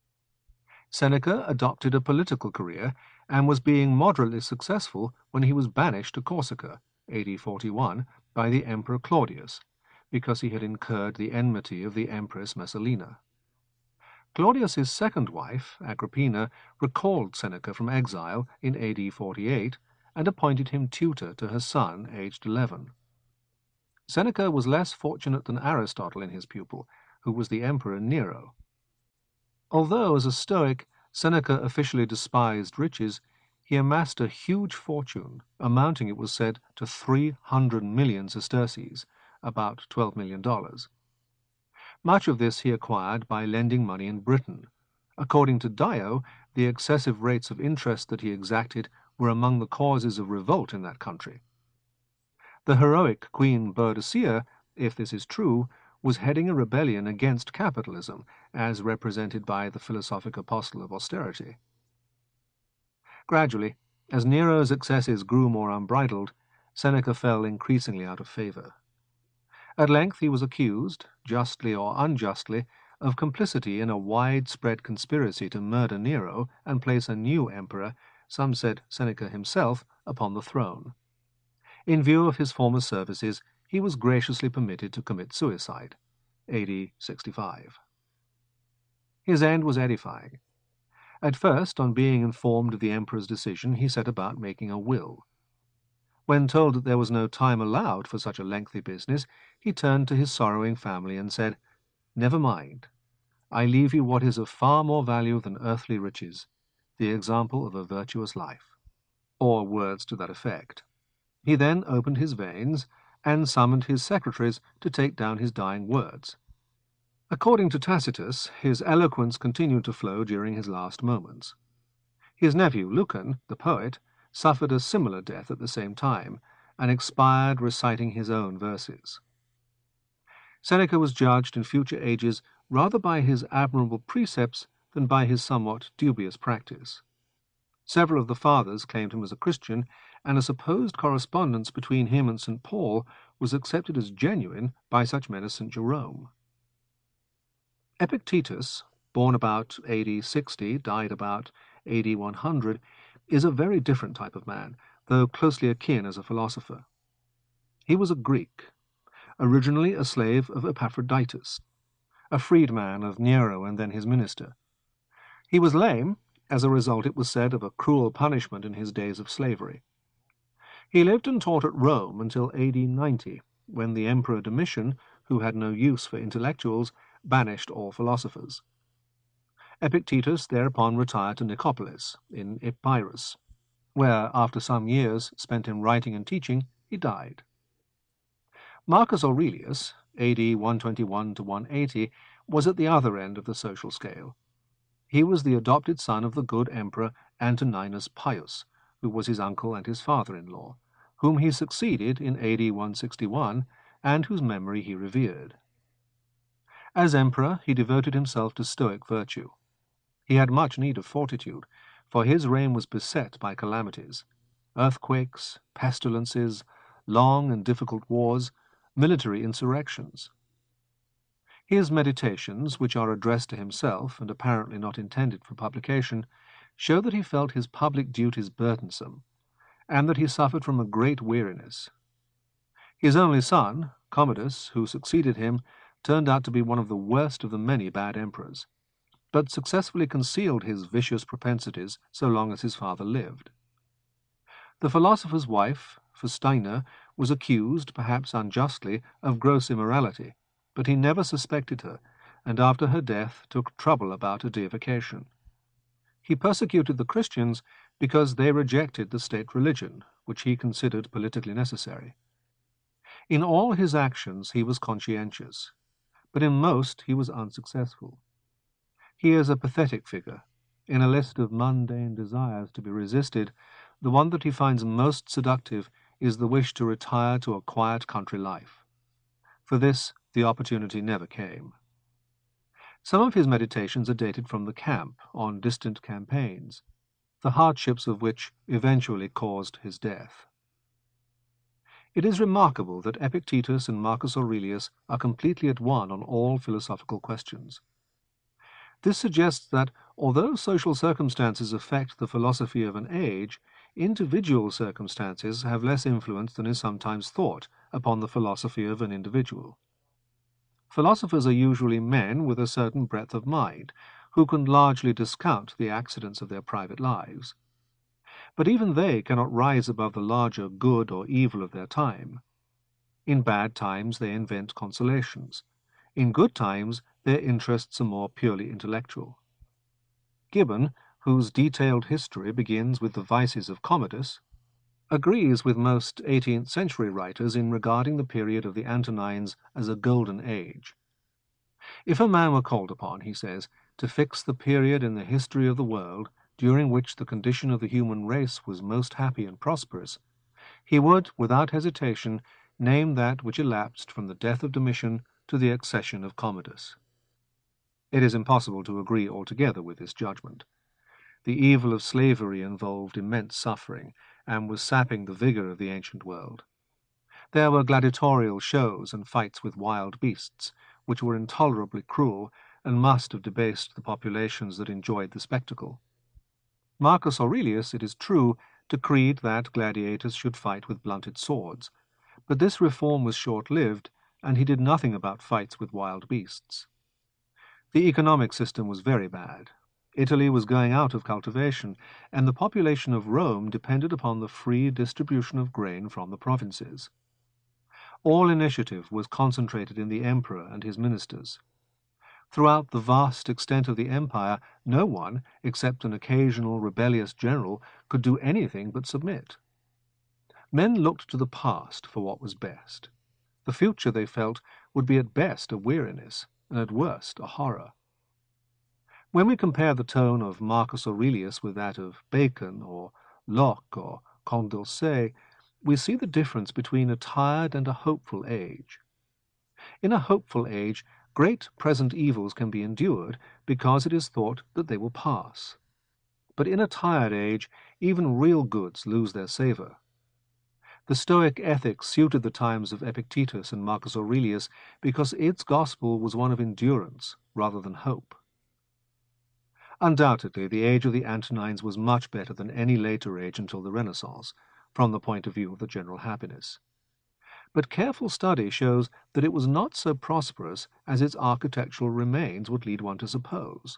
Seneca adopted a political career and was being moderately successful when he was banished to Corsica, AD 41, by the Emperor Claudius, because he had incurred the enmity of the Empress Messalina. Claudius's second wife, Agrippina, recalled Seneca from exile in AD 48 and appointed him tutor to her son, aged 11. Seneca was less fortunate than Aristotle in his pupil, who was the Emperor Nero. Although, as a Stoic, Seneca officially despised riches, he amassed a huge fortune, amounting, it was said, to 300 million sesterces, about $12 million. Much of this he acquired by lending money in Britain. According to Dio, the excessive rates of interest that he exacted were among the causes of revolt in that country. The heroic Queen Boadicea, if this is true, was heading a rebellion against capitalism, as represented by the philosophic apostle of austerity. Gradually, as Nero's excesses grew more unbridled, Seneca fell increasingly out of favor. At length he was accused, justly or unjustly, of complicity in a widespread conspiracy to murder Nero and place a new emperor, some said Seneca himself, upon the throne. In view of his former services, he was graciously permitted to commit suicide, AD 65. His end was edifying. At first, on being informed of the emperor's decision, he set about making a will. When told that there was no time allowed for such a lengthy business, he turned to his sorrowing family and said, "Never mind. I leave you what is of far more value than earthly riches, the example of a virtuous life," or words to that effect. He then opened his veins and summoned his secretaries to take down his dying words. According to Tacitus, his eloquence continued to flow during his last moments. His nephew Lucan, the poet, suffered a similar death at the same time, and expired reciting his own verses. Seneca was judged in future ages rather by his admirable precepts than by his somewhat dubious practice. Several of the fathers claimed him as a Christian, and a supposed correspondence between him and St. Paul was accepted as genuine by such men as St. Jerome. Epictetus, born about AD 60, died about AD 100, is a very different type of man, though closely akin as a philosopher. He was a Greek, originally a slave of Epaphroditus, a freedman of Nero and then his minister. He was lame, as a result, it was said, of a cruel punishment in his days of slavery. He lived and taught at Rome until AD 90, when the Emperor Domitian, who had no use for intellectuals, banished all philosophers. Epictetus thereupon retired to Nicopolis, in Epirus, where, after some years spent in writing and teaching, he died. Marcus Aurelius, AD 121 to 180, was at the other end of the social scale. He was the adopted son of the good Emperor Antoninus Pius, who was his uncle and his father-in-law, whom he succeeded in AD 161, and whose memory he revered. As emperor, he devoted himself to Stoic virtue. He had much need of fortitude, for his reign was beset by calamities: earthquakes, pestilences, long and difficult wars, military insurrections. His meditations, which are addressed to himself and apparently not intended for publication, show that he felt his public duties burdensome, and that he suffered from a great weariness. His only son, Commodus, who succeeded him, turned out to be one of the worst of the many bad emperors, but successfully concealed his vicious propensities so long as his father lived. The philosopher's wife, Faustina, was accused, perhaps unjustly, of gross immorality, but he never suspected her, and after her death took trouble about her deification. He persecuted the Christians because they rejected the state religion, which he considered politically necessary. In all his actions he was conscientious, but in most he was unsuccessful. He is a pathetic figure. In a list of mundane desires to be resisted, the one that he finds most seductive is the wish to retire to a quiet country life. For this, the opportunity never came. Some of his meditations are dated from the camp on distant campaigns, the hardships of which eventually caused his death. It is remarkable that Epictetus and Marcus Aurelius are completely at one on all philosophical questions. This suggests that, although social circumstances affect the philosophy of an age, individual circumstances have less influence than is sometimes thought upon the philosophy of an individual. Philosophers are usually men with a certain breadth of mind, who can largely discount the accidents of their private lives. But even they cannot rise above the larger good or evil of their time. In bad times they invent consolations. In good times their interests are more purely intellectual. Gibbon, whose detailed history begins with the vices of Commodus, agrees with most 18th century writers in regarding the period of the Antonines as a golden age. If a man were called upon, he says, to fix the period in the history of the world during which the condition of the human race was most happy and prosperous, he would, without hesitation, name that which elapsed from the death of Domitian to the accession of Commodus. It is impossible to agree altogether with this judgment. The evil of slavery involved immense suffering, and was sapping the vigor of the ancient world. There were gladiatorial shows and fights with wild beasts, which were intolerably cruel, and must have debased the populations that enjoyed the spectacle. Marcus Aurelius, it is true, decreed that gladiators should fight with blunted swords, but this reform was short-lived, and he did nothing about fights with wild beasts. The economic system was very bad. Italy was going out of cultivation, and the population of Rome depended upon the free distribution of grain from the provinces. All initiative was concentrated in the emperor and his ministers. Throughout the vast extent of the empire, no one, except an occasional rebellious general, could do anything but submit. Men looked to the past for what was best. The future, they felt, would be at best a weariness, and at worst a horror. When we compare the tone of Marcus Aurelius with that of Bacon or Locke or Condorcet, we see the difference between a tired and a hopeful age. In a hopeful age, great present evils can be endured because it is thought that they will pass. But in a tired age, even real goods lose their savour. The Stoic ethics suited the times of Epictetus and Marcus Aurelius because its gospel was one of endurance rather than hope. Undoubtedly, the age of the Antonines was much better than any later age until the Renaissance, from the point of view of the general happiness. But careful study shows that it was not so prosperous as its architectural remains would lead one to suppose.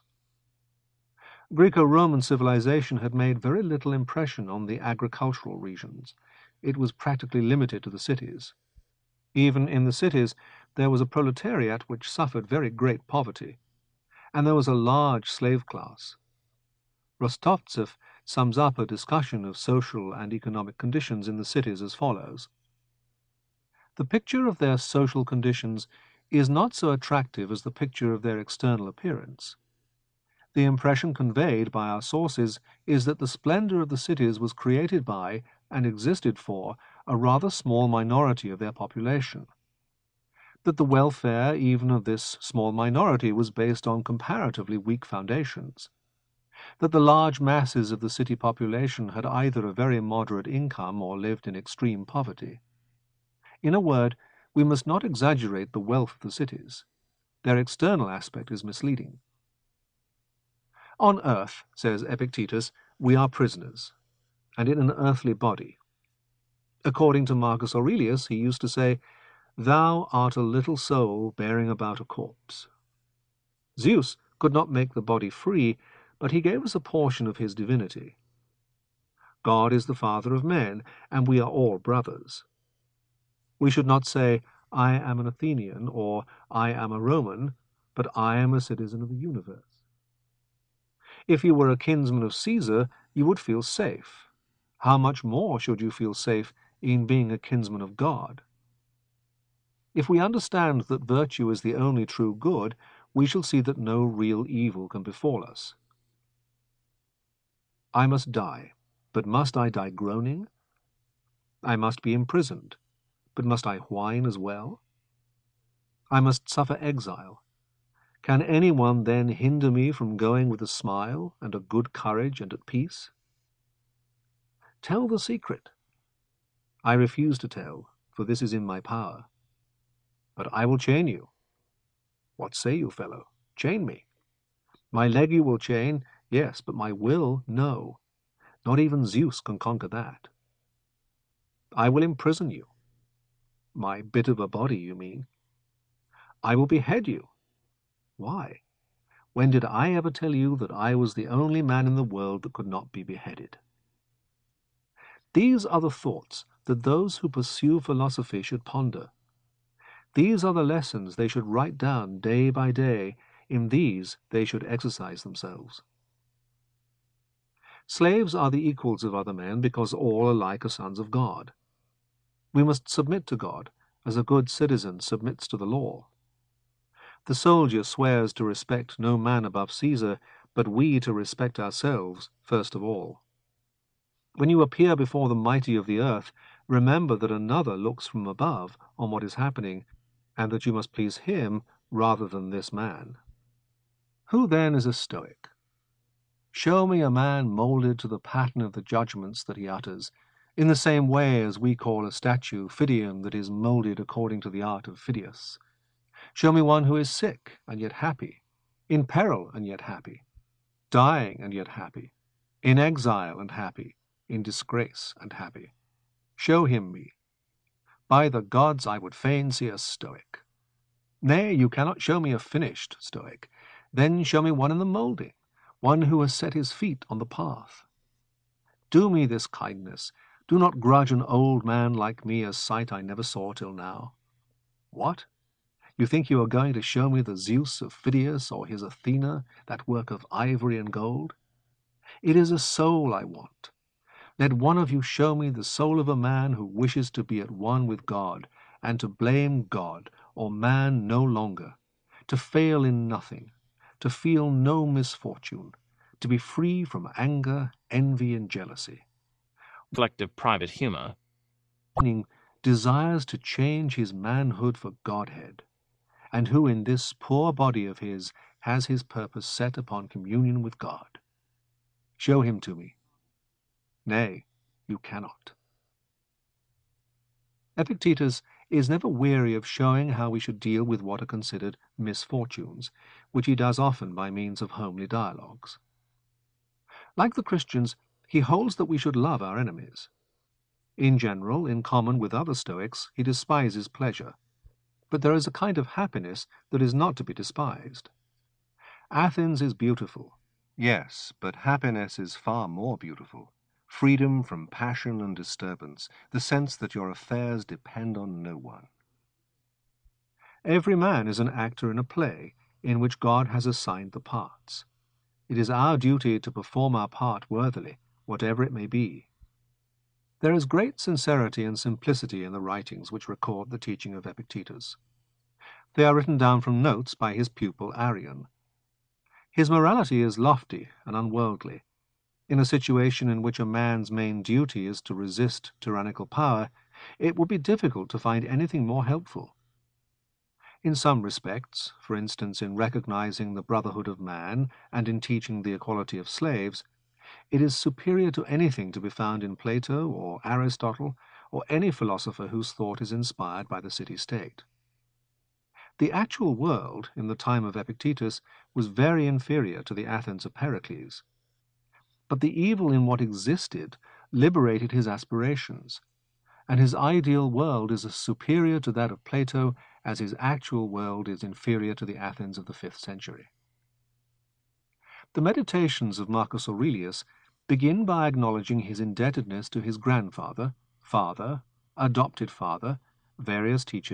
Greco-Roman civilization had made very little impression on the agricultural regions. It was practically limited to the cities. Even in the cities, there was a proletariat which suffered very great poverty, and there was a large slave class. Rostovtsev sums up a discussion of social and economic conditions in the cities as follows. The picture of their social conditions is not so attractive as the picture of their external appearance. The impression conveyed by our sources is that the splendor of the cities was created by and existed for a rather small minority of their population, that the welfare even of this small minority was based on comparatively weak foundations, that the large masses of the city population had either a very moderate income or lived in extreme poverty. In a word, we must not exaggerate the wealth of the cities. Their external aspect is misleading. On earth, says Epictetus, we are prisoners, and in an earthly body. According to Marcus Aurelius, he used to say, "Thou art a little soul bearing about a corpse." Zeus could not make the body free, but he gave us a portion of his divinity. God is the Father of men, and we are all brothers. We should not say, I am an Athenian, or I am a Roman, but I am a citizen of the universe. If you were a kinsman of Caesar, you would feel safe. How much more should you feel safe in being a kinsman of God? If we understand that virtue is the only true good, we shall see that no real evil can befall us. I must die, but must I die groaning? I must be imprisoned, but must I whine as well? I must suffer exile. Can anyone then hinder me from going with a smile and a good courage and at peace? Tell the secret. I refuse to tell, for this is in my power. But I will chain you. What say you, fellow? Chain me. My leg you will chain, yes, but my will, no. Not even Zeus can conquer that. I will imprison you. My bit of a body, you mean. I will behead you. Why? When did I ever tell you that I was the only man in the world that could not be beheaded? These are the thoughts that those who pursue philosophy should ponder. These are the lessons they should write down day by day. In these they should exercise themselves. Slaves are the equals of other men because all alike are sons of God. We must submit to God as a good citizen submits to the law. The soldier swears to respect no man above Caesar, but we to respect ourselves first of all. When you appear before the mighty of the earth, remember that another looks from above on what is happening, and that you must please him rather than this man. Who then is a Stoic? Show me a man molded to the pattern of the judgments that he utters, in the same way as we call a statue Phidium that is molded according to the art of Phidias. Show me one who is sick and yet happy, in peril and yet happy, dying and yet happy, in exile and happy, in disgrace and happy. Show him me. By the gods, I would fain see a Stoic. Nay, you cannot show me a finished Stoic. Then show me one in the moulding, one who has set his feet on the path. Do me this kindness. Do not grudge an old man like me a sight I never saw till now. What? You think you are going to show me the Zeus of Phidias or his Athena, that work of ivory and gold? It is a soul I want. Let one of you show me the soul of a man who wishes to be at one with God, and to blame God or man no longer, to fail in nothing, to feel no misfortune, to be free from anger, envy, and jealousy. Collective private humor. Desires to change his manhood for Godhead, and who in this poor body of his has his purpose set upon communion with God. Show him to me. Nay, you cannot. Epictetus is never weary of showing how we should deal with what are considered misfortunes, which he does often by means of homely dialogues. Like the Christians, he holds that we should love our enemies. In general, in common with other Stoics, he despises pleasure, but there is a kind of happiness that is not to be despised. Athens is beautiful, yes, but happiness is far more beautiful. Freedom from passion and disturbance, the sense that your affairs depend on no one. Every man is an actor in a play in which God has assigned the parts. It is our duty to perform our part worthily, whatever it may be. There is great sincerity and simplicity in the writings which record the teaching of Epictetus. They are written down from notes by his pupil Arrian. His morality is lofty and unworldly. In a situation in which a man's main duty is to resist tyrannical power, it would be difficult to find anything more helpful. In some respects, for instance in recognizing the brotherhood of man and in teaching the equality of slaves, it is superior to anything to be found in Plato or Aristotle or any philosopher whose thought is inspired by the city-state. The actual world, in the time of Epictetus, was very inferior to the Athens of Pericles. But the evil in what existed liberated his aspirations, and his ideal world is as superior to that of Plato as his actual world is inferior to the Athens of the 5th century. The Meditations of Marcus Aurelius begin by acknowledging his indebtedness to his grandfather, father, adopted father, various teachers,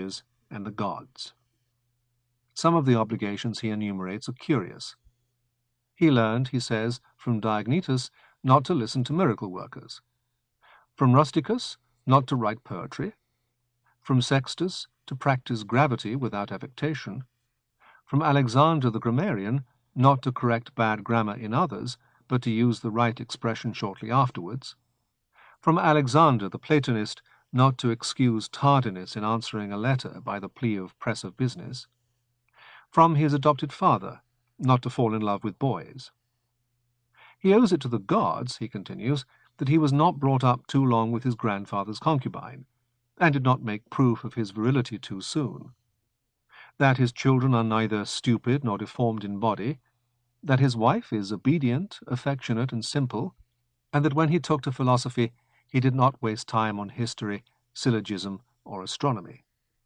and the gods. Some of the obligations he enumerates are curious. He learned, he says, from Diognetus not to listen to miracle workers, from Rusticus not to write poetry, from Sextus to practice gravity without affectation, from Alexander the grammarian not to correct bad grammar in others, but to use the right expression shortly afterwards, from Alexander the Platonist not to excuse tardiness in answering a letter by the plea of press of business, from his adopted father not to fall in love with boys. He owes it to the gods, he continues, that he was not brought up too long with his grandfather's concubine, and did not make proof of his virility too soon, that his children are neither stupid nor deformed in body, that his wife is obedient, affectionate, and simple, and that when he took to philosophy he did not waste time on history, syllogism, or astronomy.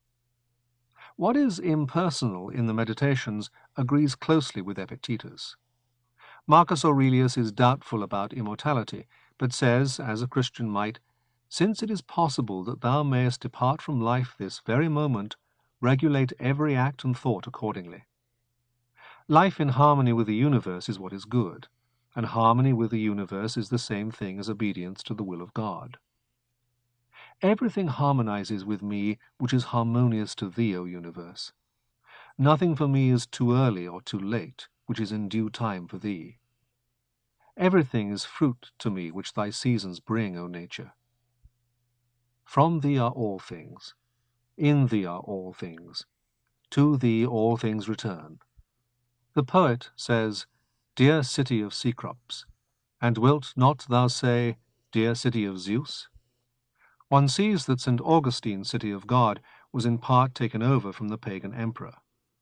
What is impersonal in the Meditations agrees closely with Epictetus. Marcus Aurelius is doubtful about immortality, but says, as a Christian might, "Since it is possible that thou mayest depart from life this very moment, regulate every act and thought accordingly." Life in harmony with the universe is what is good, and harmony with the universe is the same thing as obedience to the will of God. Everything harmonizes with me which is harmonious to thee, O universe. Nothing for me is too early or too late, which is in due time for thee. Everything is fruit to me which thy seasons bring, O nature. From thee are all things, in thee are all things, to thee all things return. The poet says, "Dear city of Cecrops," and wilt not thou say, "Dear city of Zeus"? One sees that St. Augustine's city of God was in part taken over from the pagan emperor.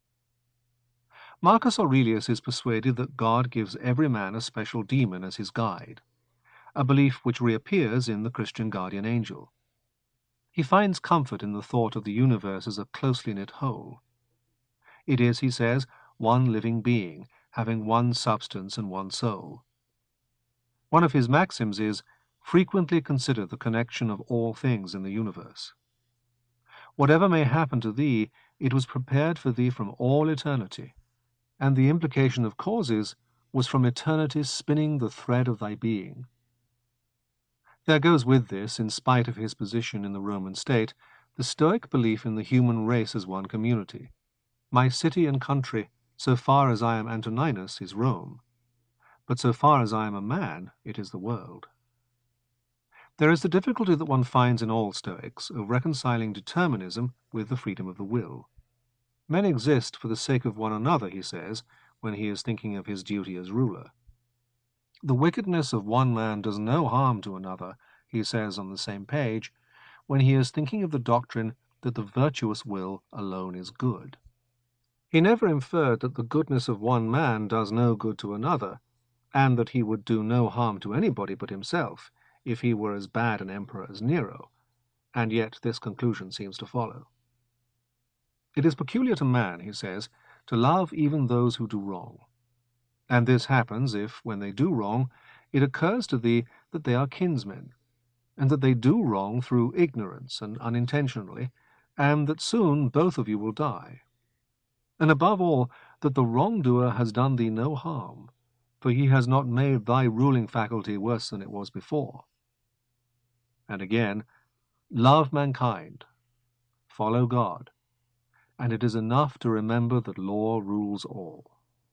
Marcus Aurelius is persuaded that God gives every man a special demon as his guide, a belief which reappears in the Christian guardian angel. He finds comfort in the thought of the universe as a closely knit whole. It is, he says, one living being, having one substance and one soul. One of his maxims is, "Frequently consider the connection of all things in the universe. Whatever may happen to thee, it was prepared for thee from all eternity, and the implication of causes was from eternity spinning the thread of thy being." There goes with this, in spite of his position in the Roman state, the Stoic belief in the human race as one community. My city and country, so far as I am Antoninus, is Rome, but so far as I am a man, it is the world. There is the difficulty that one finds in all Stoics of reconciling determinism with the freedom of the will. Men exist for the sake of one another, he says, when he is thinking of his duty as ruler. The wickedness of one man does no harm to another, he says on the same page, when he is thinking of the doctrine that the virtuous will alone is good. He never inferred that the goodness of one man does no good to another, and that he would do no harm to anybody but himself, if he were as bad an emperor as Nero, and yet this conclusion seems to follow. It is peculiar to man, he says, to love even those who do wrong. And this happens if, when they do wrong, it occurs to thee that they are kinsmen, and that they do wrong through ignorance and unintentionally, and that soon both of you will die. And above all, that the wrongdoer has done thee no harm, for he has not made thy ruling faculty worse than it was before. And again, love mankind, follow God, and it is enough to remember that law rules all.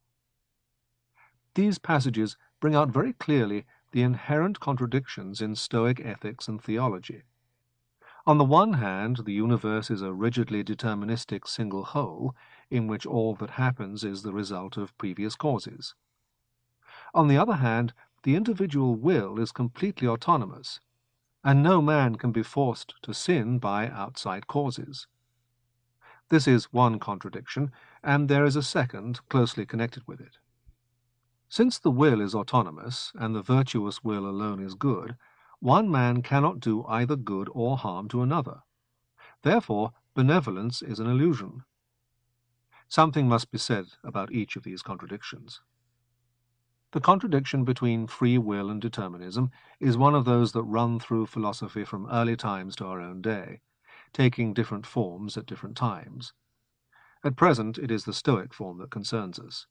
These passages bring out very clearly the inherent contradictions in Stoic ethics and theology. On the one hand, the universe is a rigidly deterministic single whole, in which all that happens is the result of previous causes. On the other hand, the individual will is completely autonomous, and no man can be forced to sin by outside causes. This is one contradiction, and there is a second closely connected with it. Since the will is autonomous, and the virtuous will alone is good, one man cannot do either good or harm to another. Therefore, benevolence is an illusion. Something must be said about each of these contradictions. The contradiction between free will and determinism is one of those that run through philosophy from early times to our own day. taking different forms at different times. At present, it is the Stoic form that concerns us.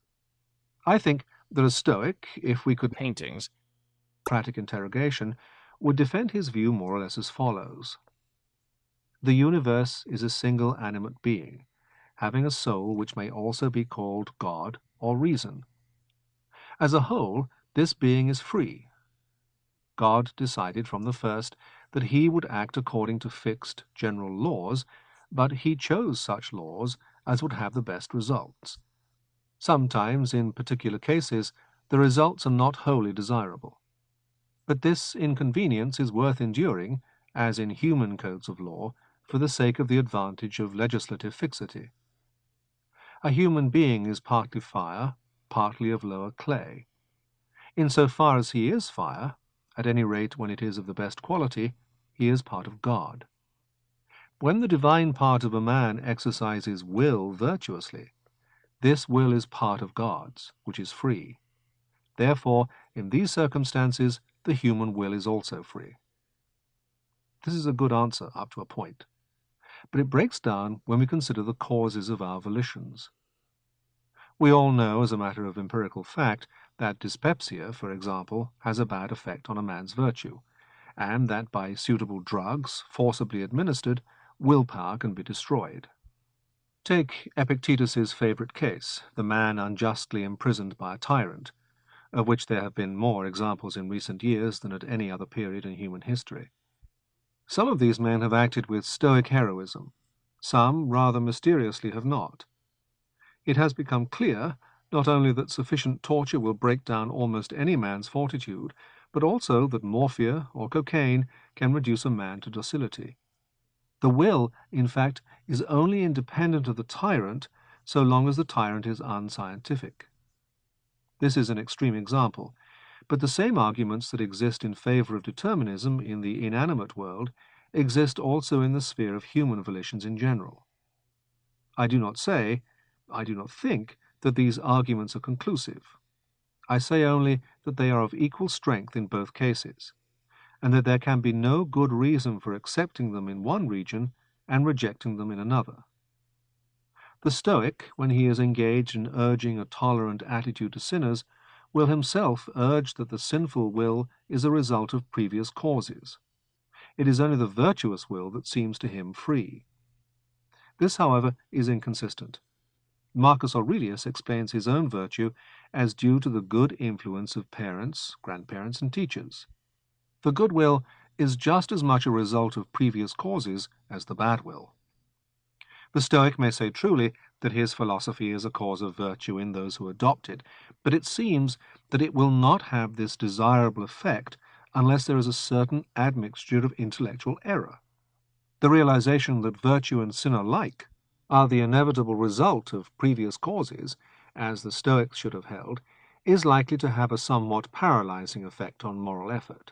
I think that a Stoic, if we could paintings, Socratic interrogation, would defend his view more or less as follows. The universe is a single animate being, having a soul which may also be called God or reason. As a whole, this being is free. God decided from the first that he would act according to fixed general laws, but he chose such laws as would have the best results. Sometimes, in particular cases, the results are not wholly desirable. But this inconvenience is worth enduring, as in human codes of law, for the sake of the advantage of legislative fixity. A human being is partly fire, partly of lower clay. In so far as he is fire, at any rate when it is of the best quality, he is part of God. When the divine part of a man exercises will virtuously, this will is part of God's, which is free. Therefore, in these circumstances, the human will is also free. This is a good answer up to a point, but it breaks down when we consider the causes of our volitions. We all know, as a matter of empirical fact, that dyspepsia, for example, has a bad effect on a man's virtue, and that by suitable drugs, forcibly administered, willpower can be destroyed. Take Epictetus's favorite case, the man unjustly imprisoned by a tyrant, of which there have been more examples in recent years than at any other period in human history. Some of these men have acted with stoic heroism. Some, rather mysteriously, have not. It has become clear not only that sufficient torture will break down almost any man's fortitude, but also that morphia or cocaine can reduce a man to docility. The will, in fact, is only independent of the tyrant so long as the tyrant is unscientific. This is an extreme example, but the same arguments that exist in favor of determinism in the inanimate world exist also in the sphere of human volitions in general. I do not think that these arguments are conclusive. I say only that they are of equal strength in both cases, and that there can be no good reason for accepting them in one region and rejecting them in another. The Stoic, when he is engaged in urging a tolerant attitude to sinners, will himself urge that the sinful will is a result of previous causes. It is only the virtuous will that seems to him free. This, however, is inconsistent. Marcus Aurelius explains his own virtue as due to the good influence of parents, grandparents, and teachers. The good will is just as much a result of previous causes as the bad will. The Stoic may say truly that his philosophy is a cause of virtue in those who adopt it, but it seems that it will not have this desirable effect unless there is a certain admixture of intellectual error. The realization that virtue and sin alike are the inevitable result of previous causes, as the Stoics should have held, is likely to have a somewhat paralyzing effect on moral effort.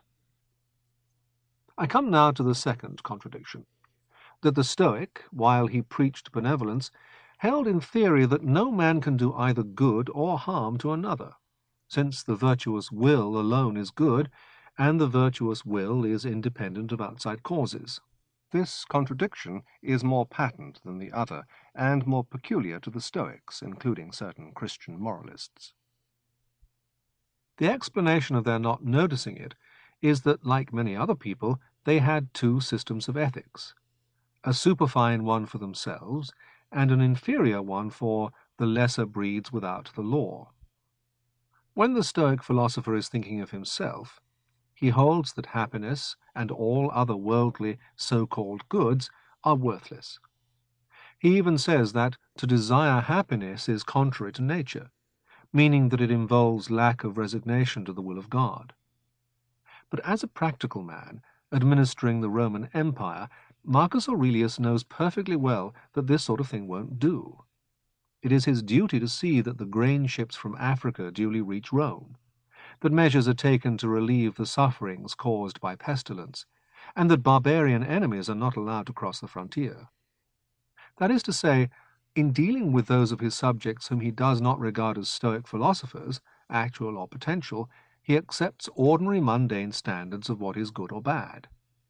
I come now to the second contradiction, that the Stoic, while he preached benevolence, held in theory that no man can do either good or harm to another, since the virtuous will alone is good, and the virtuous will is independent of outside causes. This contradiction is more patent than the other, and more peculiar to the Stoics, including certain Christian moralists. The explanation of their not noticing it is that, like many other people, they had two systems of ethics, a superfine one for themselves, and an inferior one for the lesser breeds without the law. When the Stoic philosopher is thinking of himself, he holds that happiness and all other worldly so-called goods are worthless. He even says that to desire happiness is contrary to nature, meaning that it involves lack of resignation to the will of God. But as a practical man, administering the Roman Empire, Marcus Aurelius knows perfectly well that this sort of thing won't do. It is his duty to see that the grain ships from Africa duly reach Rome, that measures are taken to relieve the sufferings caused by pestilence, and that barbarian enemies are not allowed to cross the frontier. That is to say, in dealing with those of his subjects whom he does not regard as Stoic philosophers, actual or potential, he accepts ordinary mundane standards of what is good or bad.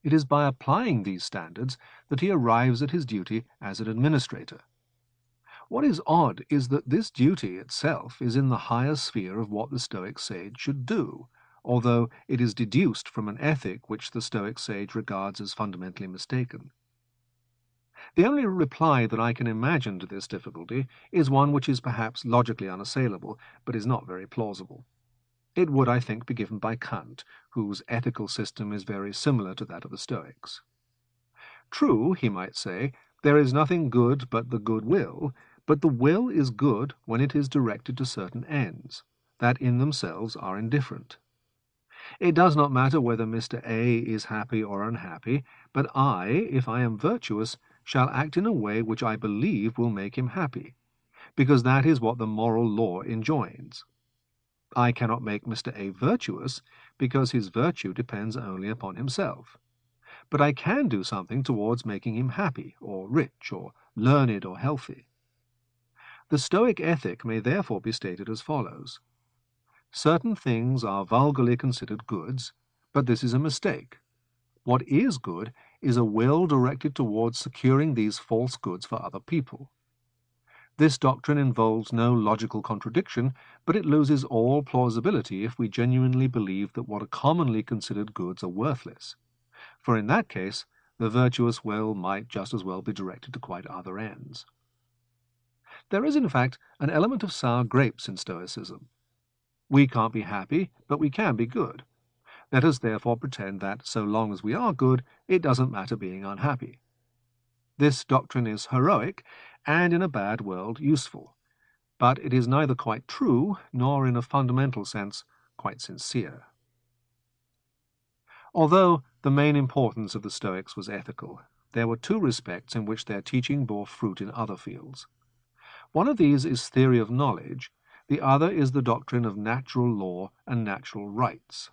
It is by applying these standards that he arrives at his duty as an administrator. What is odd is that this duty itself is in the higher sphere of what the Stoic sage should do, although it is deduced from an ethic which the Stoic sage regards as fundamentally mistaken. The only reply that I can imagine to this difficulty is one which is perhaps logically unassailable, but is not very plausible. It would, I think, be given by Kant, whose ethical system is very similar to that of the Stoics. True, he might say, there is nothing good but the good will, but the will is good when it is directed to certain ends, that in themselves are indifferent. It does not matter whether Mr. A is happy or unhappy, but I, if I am virtuous, shall act in a way which I believe will make him happy, because that is what the moral law enjoins. I cannot make Mr. A virtuous, because his virtue depends only upon himself. But I can do something towards making him happy, or rich, or learned, or healthy. The Stoic ethic may therefore be stated as follows. Certain things are vulgarly considered goods, but this is a mistake. What is good is a will directed towards securing these false goods for other people. This doctrine involves no logical contradiction, but it loses all plausibility if we genuinely believe that what are commonly considered goods are worthless, for in that case the virtuous will might just as well be directed to quite other ends. There is, in fact, an element of sour grapes in Stoicism. We can't be happy, but we can be good. Let us therefore pretend that, so long as we are good, it doesn't matter being unhappy. This doctrine is heroic, and in a bad world useful, but it is neither quite true, nor in a fundamental sense quite sincere. Although the main importance of the Stoics was ethical, there were two respects in which their teaching bore fruit in other fields. One of these is theory of knowledge, the other is the doctrine of natural law and natural rights.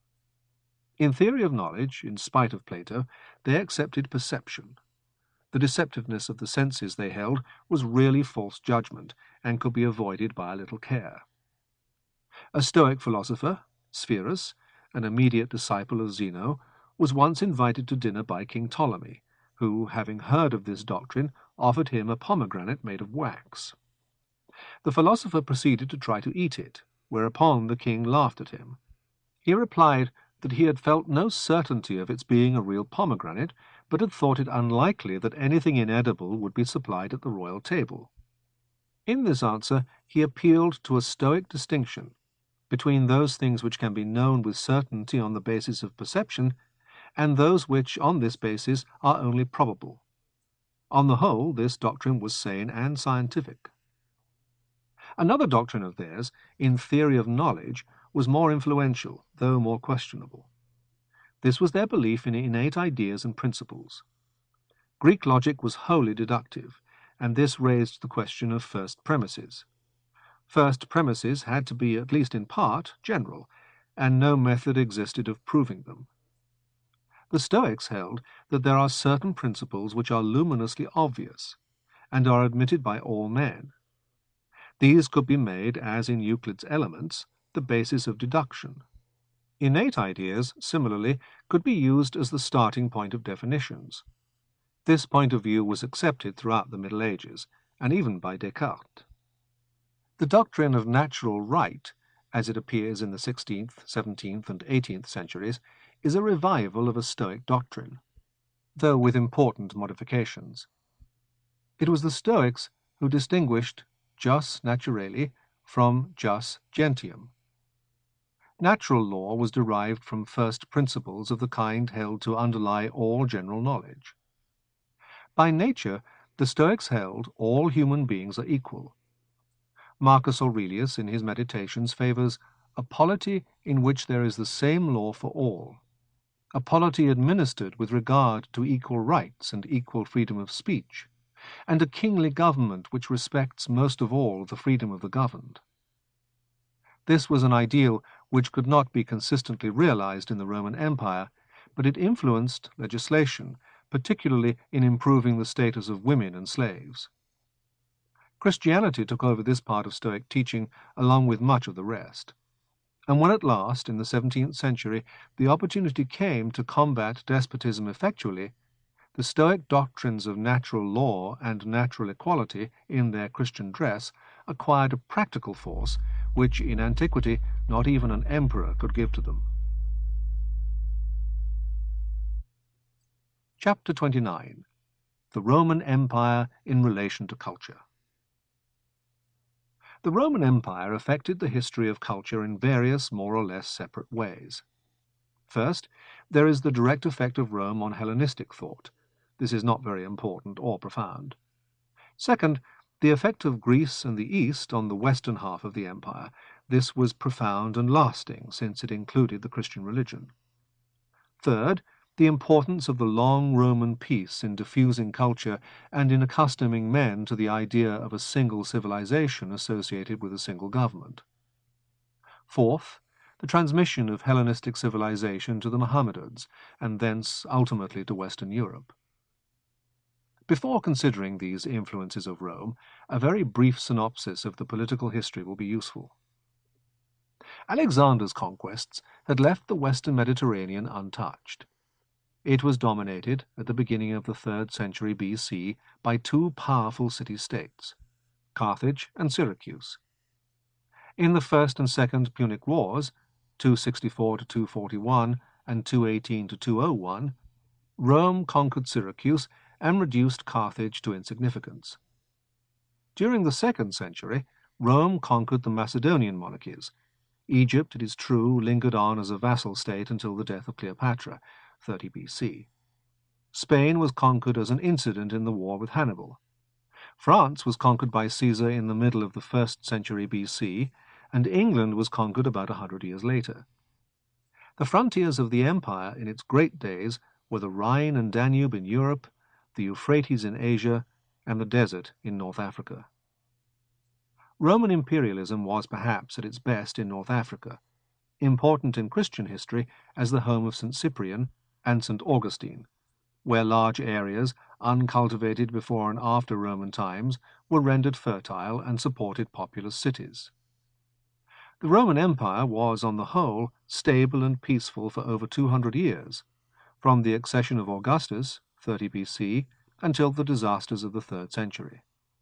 In theory of knowledge, in spite of Plato, they accepted perception. The deceptiveness of the senses, they held, was really false judgment, and could be avoided by a little care. A Stoic philosopher, Spherus, an immediate disciple of Zeno, was once invited to dinner by King Ptolemy, who, having heard of this doctrine, offered him a pomegranate made of wax. The philosopher proceeded to try to eat it, whereupon the king laughed at him. He replied that he had felt no certainty of its being a real pomegranate, but had thought it unlikely that anything inedible would be supplied at the royal table. In this answer he appealed to a Stoic distinction between those things which can be known with certainty on the basis of perception, and those which, on this basis, are only probable. On the whole, this doctrine was sane and scientific. Another doctrine of theirs, in theory of knowledge, was more influential, though more questionable. This was their belief in innate ideas and principles. Greek logic was wholly deductive, and this raised the question of first premises. First premises had to be, at least in part, general, and no method existed of proving them. The Stoics held that there are certain principles which are luminously obvious, and are admitted by all men. These could be made, as in Euclid's Elements, the basis of deduction. Innate ideas, similarly, could be used as the starting point of definitions. This point of view was accepted throughout the Middle Ages, and even by Descartes. The doctrine of natural right, as it appears in the 16th, 17th, and 18th centuries, is a revival of a Stoic doctrine, though with important modifications. It was the Stoics who distinguished jus naturale from jus gentium. Natural law was derived from first principles of the kind held to underlie all general knowledge. By nature, the Stoics held all human beings are equal. Marcus Aurelius, in his Meditations, favours a polity in which there is the same law for all, a polity administered with regard to equal rights and equal freedom of speech, and a kingly government which respects most of all the freedom of the governed. This was an ideal which could not be consistently realized in the Roman Empire, but it influenced legislation, particularly in improving the status of women and slaves. Christianity took over this part of Stoic teaching along with much of the rest. And when at last, in the 17th century, the opportunity came to combat despotism effectually, the Stoic doctrines of natural law and natural equality in their Christian dress acquired a practical force which in antiquity not even an emperor could give to them. Chapter 29. The Roman Empire in relation to culture. The Roman Empire affected the history of culture in various more or less separate ways. First, there is the direct effect of Rome on Hellenistic thought. This is not very important or profound. Second, the effect of Greece and the East on the western half of the empire. This was profound and lasting, since it included the Christian religion. Third, the importance of the long Roman peace in diffusing culture and in accustoming men to the idea of a single civilization associated with a single government. Fourth, the transmission of Hellenistic civilization to the Mohammedans, and thence ultimately to Western Europe. Before considering these influences of Rome, a very brief synopsis of the political history will be useful. Alexander's conquests had left the Western Mediterranean untouched. It was dominated, at the beginning of the 3rd century BC, by two powerful city-states, Carthage and Syracuse. In the First and Second Punic Wars, 264 to 241 and 218 to 201, Rome conquered Syracuse and reduced Carthage to insignificance. During the 2nd century, Rome conquered the Macedonian monarchies. Egypt, it is true, lingered on as a vassal state until the death of Cleopatra, 30 BC. Spain was conquered as an incident in the war with Hannibal. France was conquered by Caesar in the middle of the 1st century BC, and England was conquered about 100 years later. The frontiers of the empire in its great days were the Rhine and Danube in Europe, the Euphrates in Asia, and the desert in North Africa. Roman imperialism was perhaps at its best in North Africa, important in Christian history as the home of St. Cyprian and St. Augustine, where large areas, uncultivated before and after Roman times, were rendered fertile and supported populous cities. The Roman Empire was, on the whole, stable and peaceful for over 200 years, from the accession of Augustus, 30 BC, until the disasters of the 3rd century.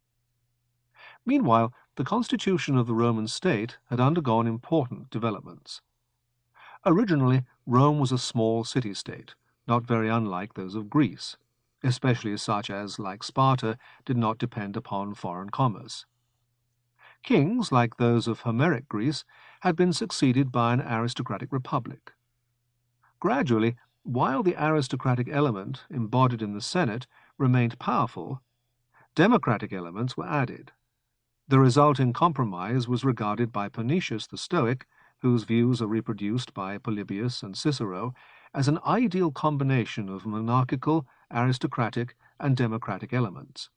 Meanwhile, the constitution of the Roman state had undergone important developments. Originally, Rome was a small city-state, not very unlike those of Greece, especially such as, like Sparta, did not depend upon foreign commerce. Kings, like those of Homeric Greece, had been succeeded by an aristocratic republic. Gradually, while the aristocratic element, embodied in the Senate, remained powerful, democratic elements were added. The resulting compromise was regarded by Pernicius the Stoic, whose views are reproduced by Polybius and Cicero, as an ideal combination of monarchical, aristocratic, and democratic elements.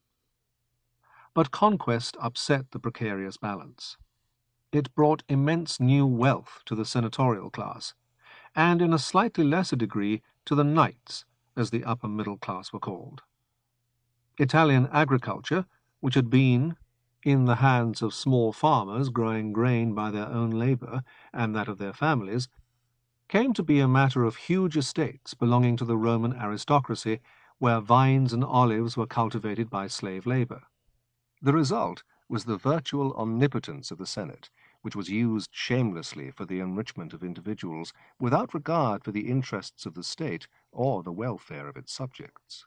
But conquest upset the precarious balance. It brought immense new wealth to the senatorial class, and in a slightly lesser degree to the knights, as the upper middle class were called. Italian agriculture, which had been in the hands of small farmers growing grain by their own labor and that of their families, came to be a matter of huge estates belonging to the Roman aristocracy, where vines and olives were cultivated by slave labor. The result was the virtual omnipotence of the Senate, which was used shamelessly for the enrichment of individuals without regard for the interests of the state or the welfare of its subjects.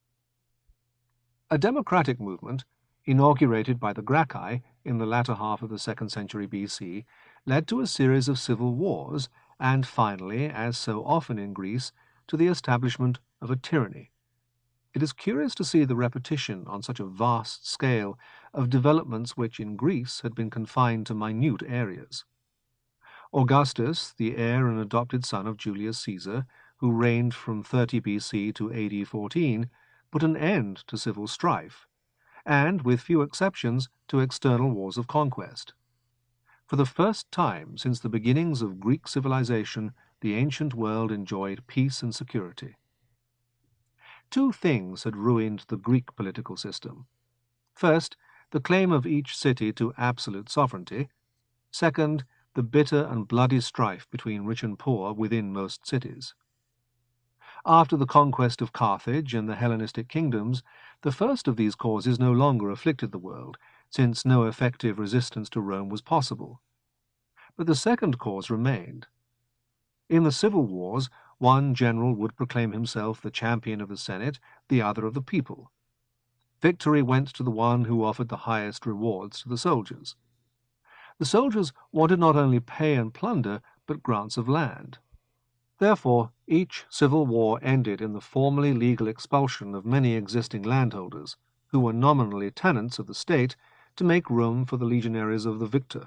A democratic movement, inaugurated by the Gracchi in the latter half of the 2nd century BC, led to a series of civil wars and finally, as so often in Greece, to the establishment of a tyranny. It is curious to see the repetition on such a vast scale of developments which in Greece had been confined to minute areas. Augustus, the heir and adopted son of Julius Caesar, who reigned from 30 BC to AD 14, put an end to civil strife, and, with few exceptions, to external wars of conquest. For the first time since the beginnings of Greek civilization, the ancient world enjoyed peace and security. Two things had ruined the Greek political system. First, the claim of each city to absolute sovereignty. Second, the bitter and bloody strife between rich and poor within most cities. After the conquest of Carthage and the Hellenistic kingdoms, the first of these causes no longer afflicted the world, since no effective resistance to Rome was possible. But the second cause remained. In the civil wars, one general would proclaim himself the champion of the Senate, the other of the people. Victory went to the one who offered the highest rewards to the soldiers. The soldiers wanted not only pay and plunder, but grants of land. Therefore, each civil war ended in the formally legal expulsion of many existing landholders, who were nominally tenants of the state, to make room for the legionaries of the victor.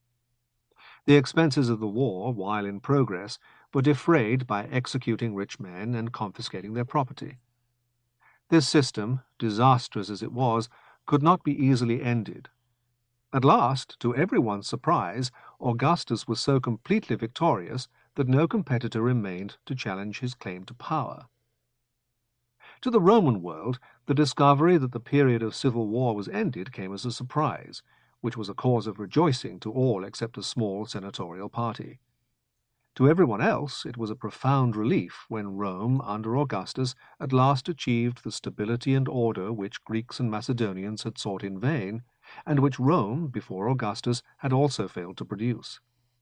The expenses of the war, while in progress, were defrayed by executing rich men and confiscating their property. This system, disastrous as it was, could not be easily ended. At last, to everyone's surprise, Augustus was so completely victorious that no competitor remained to challenge his claim to power. To the Roman world, the discovery that the period of civil war was ended came as a surprise, which was a cause of rejoicing to all except a small senatorial party. To everyone else, it was a profound relief when Rome, under Augustus, at last achieved the stability and order which Greeks and Macedonians had sought in vain, and which Rome, before Augustus, had also failed to produce.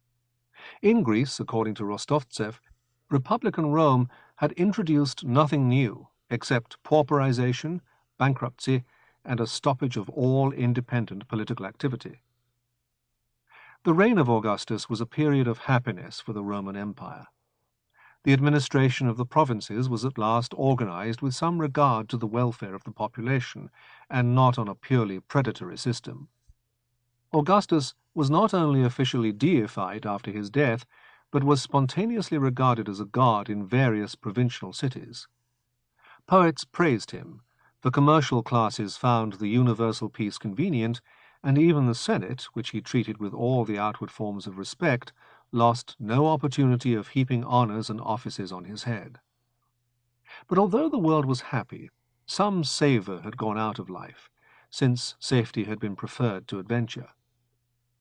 In Greece, according to Rostovtsev, Republican Rome had introduced nothing new except pauperization, bankruptcy, and a stoppage of all independent political activity. The reign of Augustus was a period of happiness for the Roman Empire. The administration of the provinces was at last organized with some regard to the welfare of the population, and not on a purely predatory system. Augustus was not only officially deified after his death, but was spontaneously regarded as a god in various provincial cities. Poets praised him, the commercial classes found the universal peace convenient, and even the Senate, which he treated with all the outward forms of respect, lost no opportunity of heaping honors and offices on his head. But although the world was happy, some savor had gone out of life, since safety had been preferred to adventure.